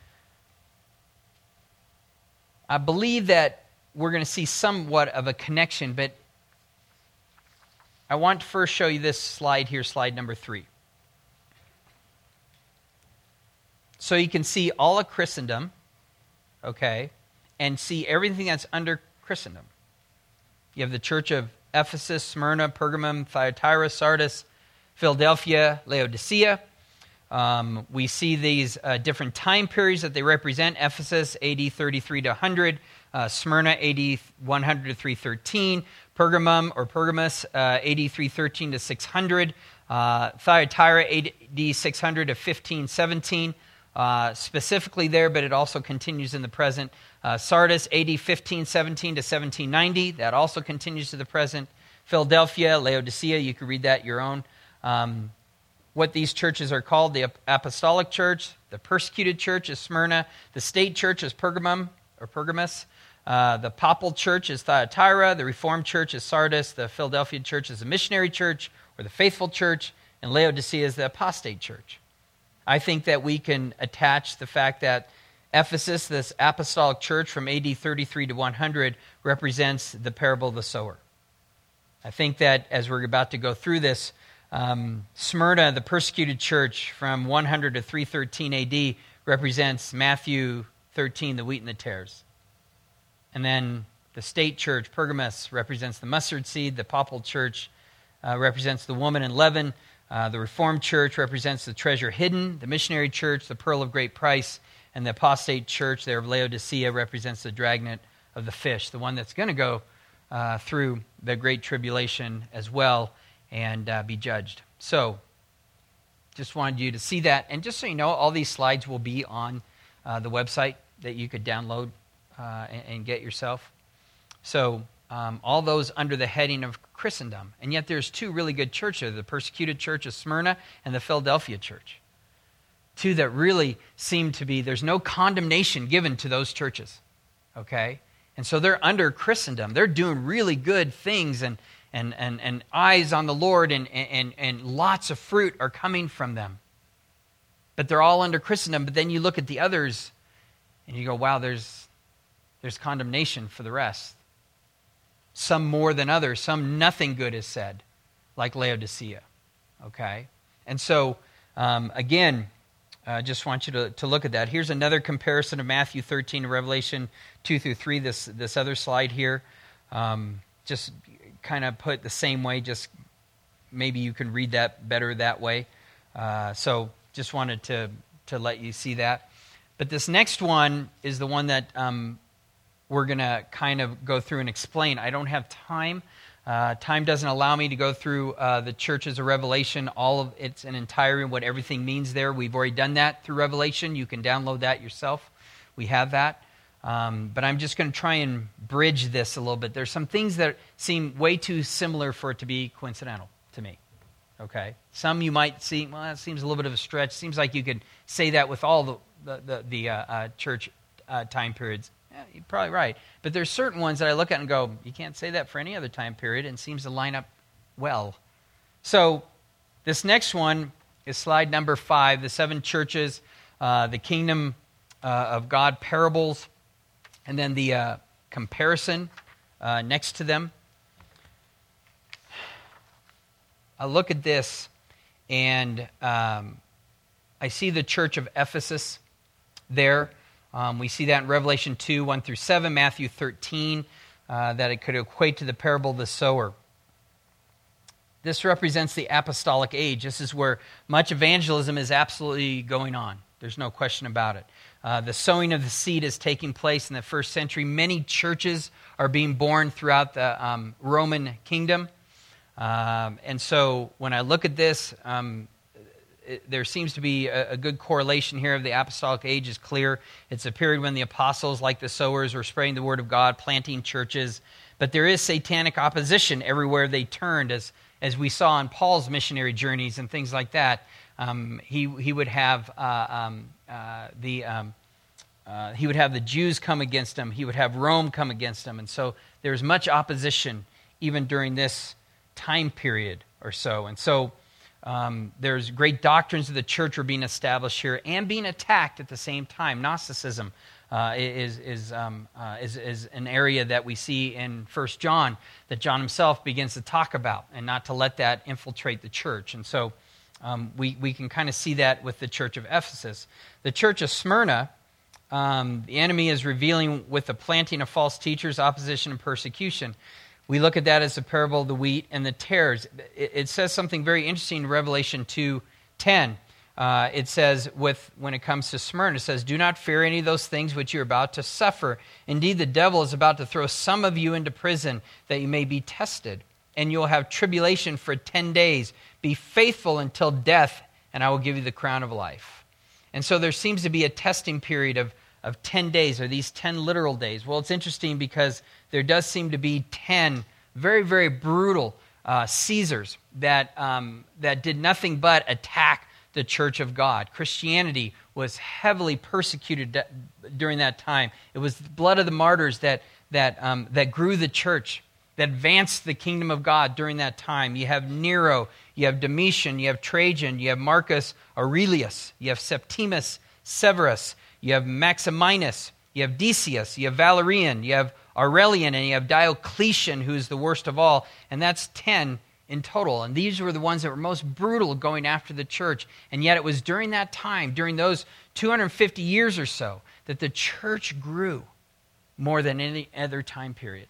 I believe that we're going to see somewhat of a connection, but I want to first show you this slide here, slide number three. So you can see all of Christendom, okay, and see everything that's under Christendom. You have the church of Ephesus, Smyrna, Pergamum, Thyatira, Sardis, Philadelphia, Laodicea. Um, we see these uh, different time periods that they represent. Ephesus, A D thirty-three to one hundred. Uh, Smyrna, A D one hundred to three thirteen. Pergamum, or Pergamus, uh, A D three thirteen to six hundred. Uh, Thyatira, A D six hundred to fifteen seventeen. Uh, specifically there, but it also continues in the present. Uh, Sardis, A D fifteen seventeen to seventeen ninety. That also continues to the present. Philadelphia, Laodicea, you can read that your own. Um, what these churches are called: the Apostolic Church, the Persecuted Church is Smyrna, the State Church is Pergamum or Pergamus, uh, the Papal Church is Thyatira, the Reformed Church is Sardis, the Philadelphia Church is the Missionary Church or the Faithful Church, and Laodicea is the Apostate Church. I think that we can attach the fact that Ephesus, this apostolic church from A D thirty-three to one hundred, represents the parable of the sower. I think that as we're about to go through this, um, Smyrna, the persecuted church from one hundred to three thirteen A D, represents Matthew thirteen, the wheat and the tares. And then the state church, Pergamus, represents the mustard seed. The papal church uh, represents the woman in leaven. Uh, the Reformed Church represents the treasure hidden. The Missionary Church, the pearl of great price. And the Apostate Church there of Laodicea represents the dragnet of the fish, the one that's going to go uh, through the great tribulation as well and uh, be judged. So, just wanted you to see that. And just so you know, all these slides will be on uh, the website that you could download uh, and, and get yourself. So, Um, all those under the heading of Christendom. And yet there's two really good churches, the persecuted church of Smyrna and the Philadelphia church. Two that really seem to be, there's no condemnation given to those churches. Okay? And so they're under Christendom. They're doing really good things and and and, and eyes on the Lord and, and, and lots of fruit are coming from them. But they're all under Christendom. But then you look at the others and you go, wow, there's there's condemnation for the rest. Some more than others, some nothing good is said, like Laodicea, okay? And so, um, again, I uh, just want you to, to look at that. Here's another comparison of Matthew thirteen to Revelation two through three, this, this other slide here. Um, just kind of put the same way, just maybe you can read that better that way. Uh, so just wanted to, to let you see that. But this next one is the one that... Um, we're going to kind of go through and explain. I don't have time. Uh, time doesn't allow me to go through uh, the churches of Revelation, all of its in entirety, what everything means there. We've already done that through Revelation. You can download that yourself. We have that. Um, but I'm just going to try and bridge this a little bit. There's some things that seem way too similar for it to be coincidental to me. Okay? Some you might see, well, that seems a little bit of a stretch. Seems like you could say that with all the, the, the, the uh, uh, church uh, time periods. Yeah, you're probably right. But there's certain ones that I look at and go, you can't say that for any other time period, and it seems to line up well. So this next one is slide number five, the seven churches, uh, the kingdom uh, of God parables, and then the uh, comparison uh, next to them. I look at this, and um, I see the church of Ephesus there. Um, we see that in Revelation two, one through seven, Matthew thirteen, uh, that it could equate to the parable of the sower. This represents the apostolic age. This is where much evangelism is absolutely going on. There's no question about it. Uh, the sowing of the seed is taking place in the first century. Many churches are being born throughout the um, Roman kingdom. Um, and so when I look at this, um, it, there seems to be a, a good correlation here. The apostolic age is clear. It's a period when the apostles, like the sowers, were spreading the word of God, planting churches. But there is satanic opposition everywhere they turned, as as we saw in Paul's missionary journeys and things like that. Um, he he would have uh, um, uh, the um, uh, he would have the Jews come against him. He would have Rome come against him, and so there's much opposition even during this time period or so. And so um, there's great doctrines of the church are being established here and being attacked at the same time. Gnosticism uh, is is, um, uh, is is an area that we see in First John that John himself begins to talk about, and not to let that infiltrate the church. And so um, we we can kind of see that with the church of Ephesus. The church of Smyrna, um, the enemy is revealing with the planting of false teachers, opposition, and persecution. We look at that as the parable of the wheat and the tares. It, it says something very interesting in Revelation two ten. Uh, it says, with when it comes to Smyrna, it says, "Do not fear any of those things which you are about to suffer. Indeed, the devil is about to throw some of you into prison, that you may be tested. And you will have tribulation for ten days. Be faithful until death, and I will give you the crown of life." And so there seems to be a testing period of of ten days, or these ten literal days. Well, it's interesting because there does seem to be ten very, very brutal uh, Caesars that um, that did nothing but attack the church of God. Christianity was heavily persecuted during that time. It was the blood of the martyrs that that um, that grew the church, that advanced the kingdom of God during that time. You have Nero, you have Domitian, you have Trajan, you have Marcus Aurelius, you have Septimus Severus, you have Maximinus, you have Decius, you have Valerian, you have Aurelian, and you have Diocletian, who is the worst of all. And that's ten in total. And these were the ones that were most brutal going after the church. And yet it was during that time, during those two hundred fifty years or so, that the church grew more than any other time period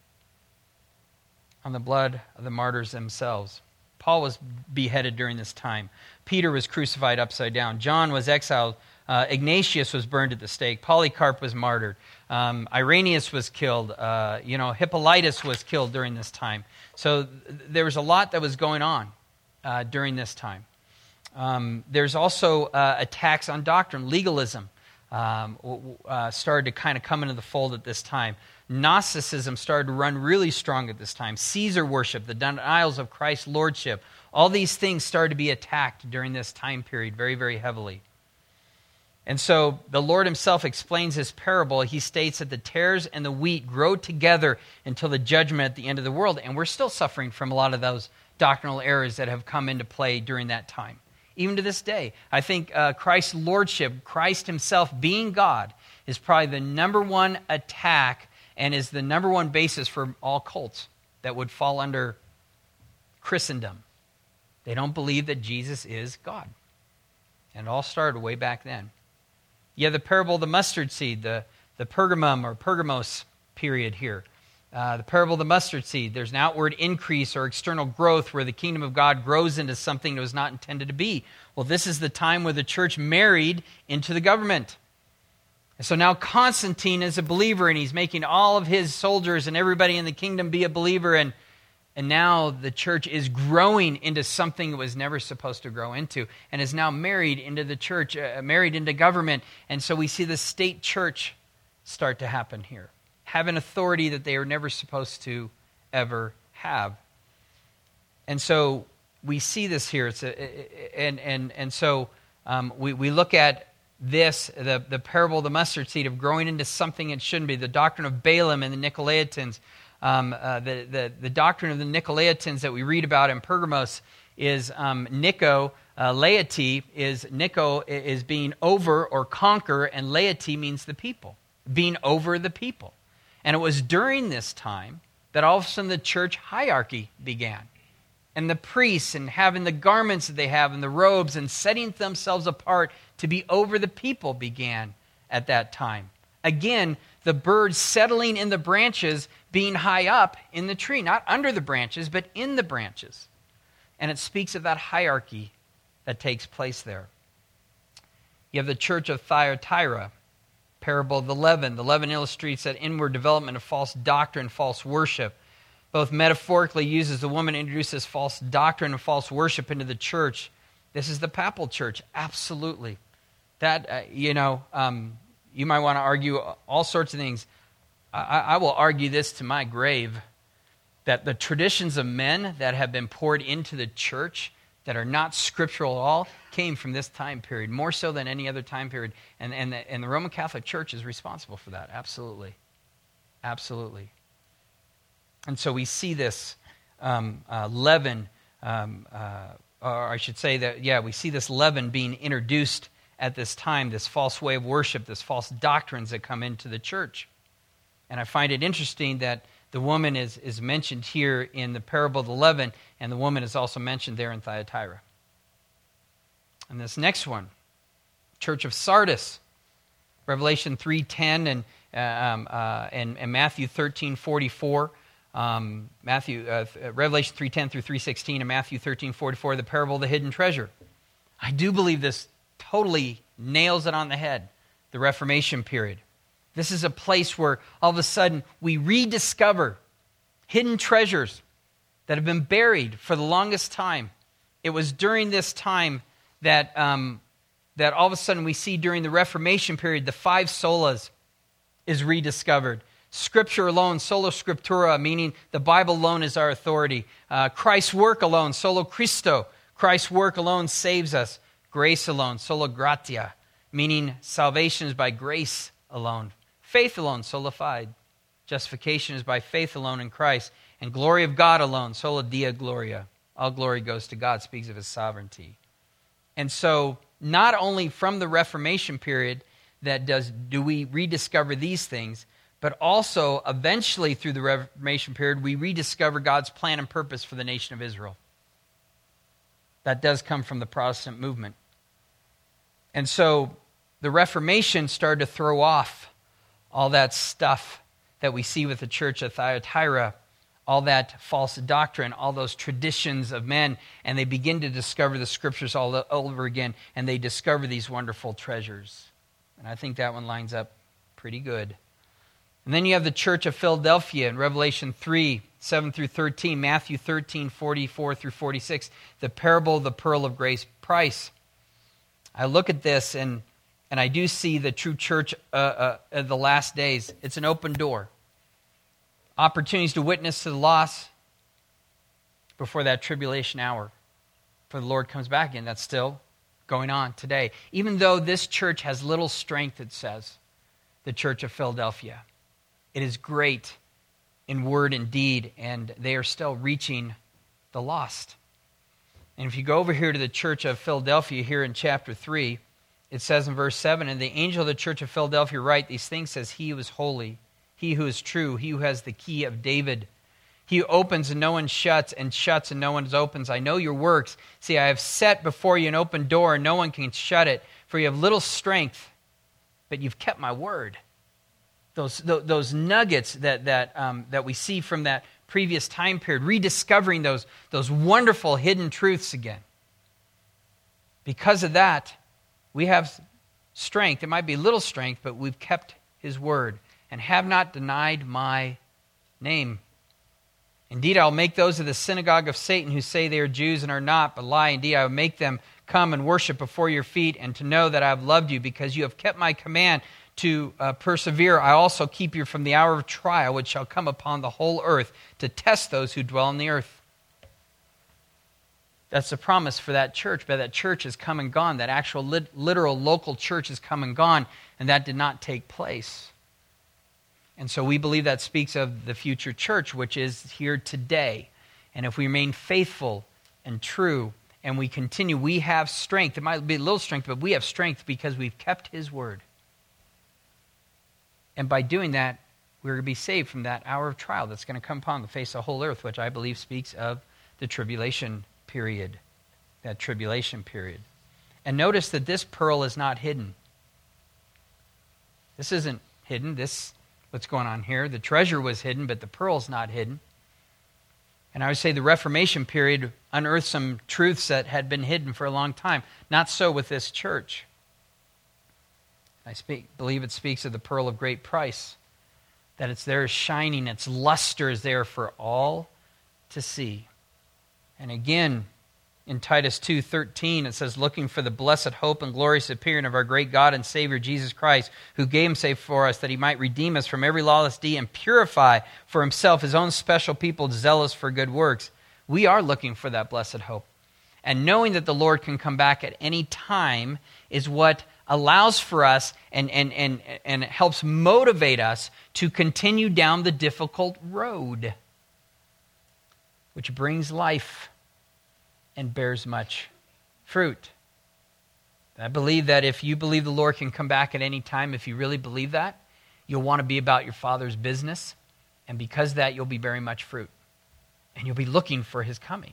on the blood of the martyrs themselves. Paul was beheaded during this time. Peter was crucified upside down. John was exiled. Uh, Ignatius was burned at the stake. Polycarp was martyred. Um, Irenaeus was killed. Uh, you know, Hippolytus was killed during this time. So th- there was a lot that was going on uh, during this time. Um, there's also uh, attacks on doctrine. Legalism um, uh, started to kind of come into the fold at this time. Gnosticism started to run really strong at this time. Caesar worship, the denials of Christ's lordship, all these things started to be attacked during this time period very, very heavily. And so the Lord himself explains this parable. He states that the tares and the wheat grow together until the judgment at the end of the world. And we're still suffering from a lot of those doctrinal errors that have come into play during that time. Even to this day, I think uh, Christ's lordship, Christ himself being God, is probably the number one attack and is the number one basis for all cults that would fall under Christendom. They don't believe that Jesus is God. And it all started way back then. You have the parable of the mustard seed, the, the Pergamum or Pergamos period here. Uh, the parable of the mustard seed, there's an outward increase or external growth where the kingdom of God grows into something that was not intended to be. Well, this is the time where the church married into the government. And so now Constantine is a believer, and he's making all of his soldiers and everybody in the kingdom be a believer, and And now the church is growing into something it was never supposed to grow into, and is now married into the church, uh, married into government. And so we see the state church start to happen here, have an authority that they were never supposed to ever have. And so we see this here. It's a, and and and so um, we we look at this, the the parable of the mustard seed, of growing into something it shouldn't be. The doctrine of Balaam and the Nicolaitans. Um, uh, the, the the doctrine of the Nicolaitans that we read about in Pergamos is um, Nico. Uh, laity is Nico is being over or conquer, and laity means the people, being over the people. And it was during this time that all of a sudden the church hierarchy began. And the priests and having the garments that they have and the robes and setting themselves apart to be over the people began at that time. Again, the birds settling in the branches, being high up in the tree, not under the branches, but in the branches. And it speaks of that hierarchy that takes place there. You have the church of Thyatira, parable of the leaven. The leaven illustrates that inward development of false doctrine, false worship. Both metaphorically uses the woman introduces false doctrine and false worship into the church. This is the papal church, absolutely. That, uh, you know, um, you might want to argue all sorts of things. I, I will argue this to my grave, that the traditions of men that have been poured into the church that are not scriptural at all came from this time period, more so than any other time period. And, and, the, and the Roman Catholic Church is responsible for that, absolutely. Absolutely. And so we see this um, uh, leaven, um, uh, or I should say that, yeah, we see this leaven being introduced at this time, this false way of worship, this false doctrines that come into the church. And I find it interesting that the woman is, is mentioned here in the parable of the leaven, and the woman is also mentioned there in Thyatira. And this next one, Church of Sardis, Revelation three ten and, um, uh, and, and Matthew thirteen forty-four. Um, Matthew, uh, Revelation three ten through three sixteen and Matthew thirteen forty-four, the parable of the hidden treasure. I do believe this totally nails it on the head, the Reformation period. This is a place where all of a sudden we rediscover hidden treasures that have been buried for the longest time. It was during this time that, um, that all of a sudden we see during the Reformation period, the five solas is rediscovered. Scripture alone, sola scriptura, meaning the Bible alone is our authority. Uh, Christ's work alone, solo Christo. Christ's work alone saves us. Grace alone, sola gratia, meaning salvation is by grace alone. Faith alone, sola fide. Justification is by faith alone in Christ. And glory of God alone, sola dea gloria. All glory goes to God, speaks of his sovereignty. And so, not only from the Reformation period that does do we rediscover these things, but also eventually through the Reformation period, we rediscover God's plan and purpose for the nation of Israel. That does come from the Protestant movement. And so, the Reformation started to throw off all that stuff that we see with the church of Thyatira, all that false doctrine, all those traditions of men, and they begin to discover the scriptures all over again, and they discover these wonderful treasures. And I think that one lines up pretty good. And then you have the church of Philadelphia in Revelation three, seven through thirteen, Matthew thirteen, forty-four through forty-six, the parable of the pearl of great price. I look at this and And I do see the true church uh, uh, of the last days. It's an open door. Opportunities to witness to the lost before that tribulation hour. Before the Lord comes back again. That's still going on today. Even though this church has little strength, it says, the church of Philadelphia. It is great in word and deed, and they are still reaching the lost. And if you go over here to the church of Philadelphia here in chapter three, it says in verse seven, and the angel of the church of Philadelphia write these things, says, he who is holy, he who is true, he who has the key of David, he who opens and no one shuts, and shuts and no one opens. I know your works. See, I have set before you an open door, and no one can shut it, for you have little strength, but you've kept my word. Those, those nuggets that, that, um, that we see from that previous time period, rediscovering those, those wonderful hidden truths again. Because of that, we have strength. It might be little strength, but we've kept his word and have not denied my name. Indeed, I will make those of the synagogue of Satan who say they are Jews and are not, but lie. Indeed, I will make them come and worship before your feet, and to know that I have loved you, because you have kept my command to uh, persevere. I also keep you from the hour of trial, which shall come upon the whole earth, to test those who dwell on the earth. That's the promise for that church, but that church has come and gone. That actual lit- literal local church has come and gone, and that did not take place. And so we believe that speaks of the future church, which is here today. And if we remain faithful and true, and we continue, we have strength. It might be a little strength, but we have strength because we've kept His word. And by doing that, we're going to be saved from that hour of trial that's going to come upon the face of the whole earth, which I believe speaks of the tribulation period, that tribulation period. And notice that this pearl is not hidden. This isn't hidden. This, what's going on here, the treasure was hidden, but the pearl's not hidden. And I would say the Reformation period unearthed some truths that had been hidden for a long time. Not so with this church. I speak, believe it speaks of the pearl of great price, that it's there shining, its luster is there for all to see. And again, in Titus two thirteen, it says, looking for the blessed hope and glorious appearing of our great God and Savior Jesus Christ, who gave Himself for us, that He might redeem us from every lawless deed and purify for Himself His own special people, zealous for good works. We are looking for that blessed hope. And knowing that the Lord can come back at any time is what allows for us and, and, and, and helps motivate us to continue down the difficult road, which brings life and bears much fruit. I believe that if you believe the Lord can come back at any time, if you really believe that, you'll want to be about your Father's business, and because of that, you'll be bearing much fruit, and you'll be looking for His coming.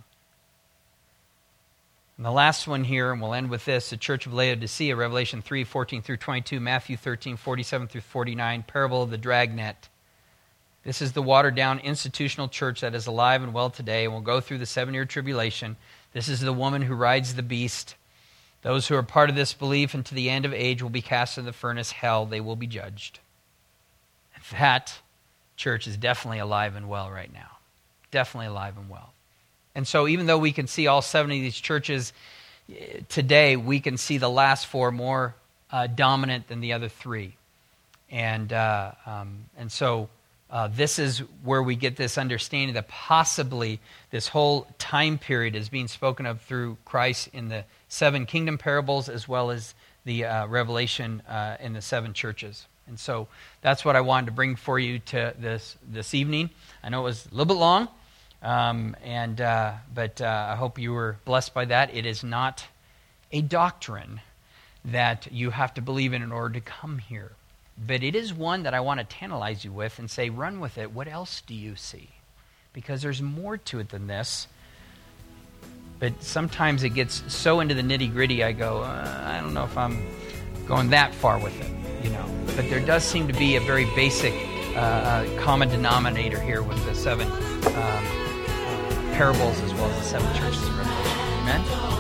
And the last one here, and we'll end with this, the Church of Laodicea, Revelation three, fourteen through twenty-two, Matthew thirteen, forty-seven through forty-nine, parable of the dragnet. This is the watered-down institutional church that is alive and well today and will go through the seven-year tribulation. This is the woman who rides the beast. Those who are part of this belief and to the end of age will be cast into the furnace hell. They will be judged. That church is definitely alive and well right now. Definitely alive and well. And so even though we can see all seven of these churches today, we can see the last four more uh, dominant than the other three. And uh, um, and so uh, this is where we get this understanding that possibly this whole time period is being spoken of through Christ in the seven kingdom parables as well as the uh, revelation uh, in the seven churches. And so that's what I wanted to bring for you to this this evening. I know it was a little bit long. Um, and uh, but uh, I hope you were blessed by that. It is not a doctrine that you have to believe in in order to come here. But it is one that I want to tantalize you with and say, run with it. What else do you see? Because there's more to it than this. But sometimes it gets so into the nitty-gritty, I go, uh, I don't know if I'm going that far with it, you know. But there does seem to be a very basic uh, uh, common denominator here with the seven um, parables as well as the seven churches of Revelation. Amen?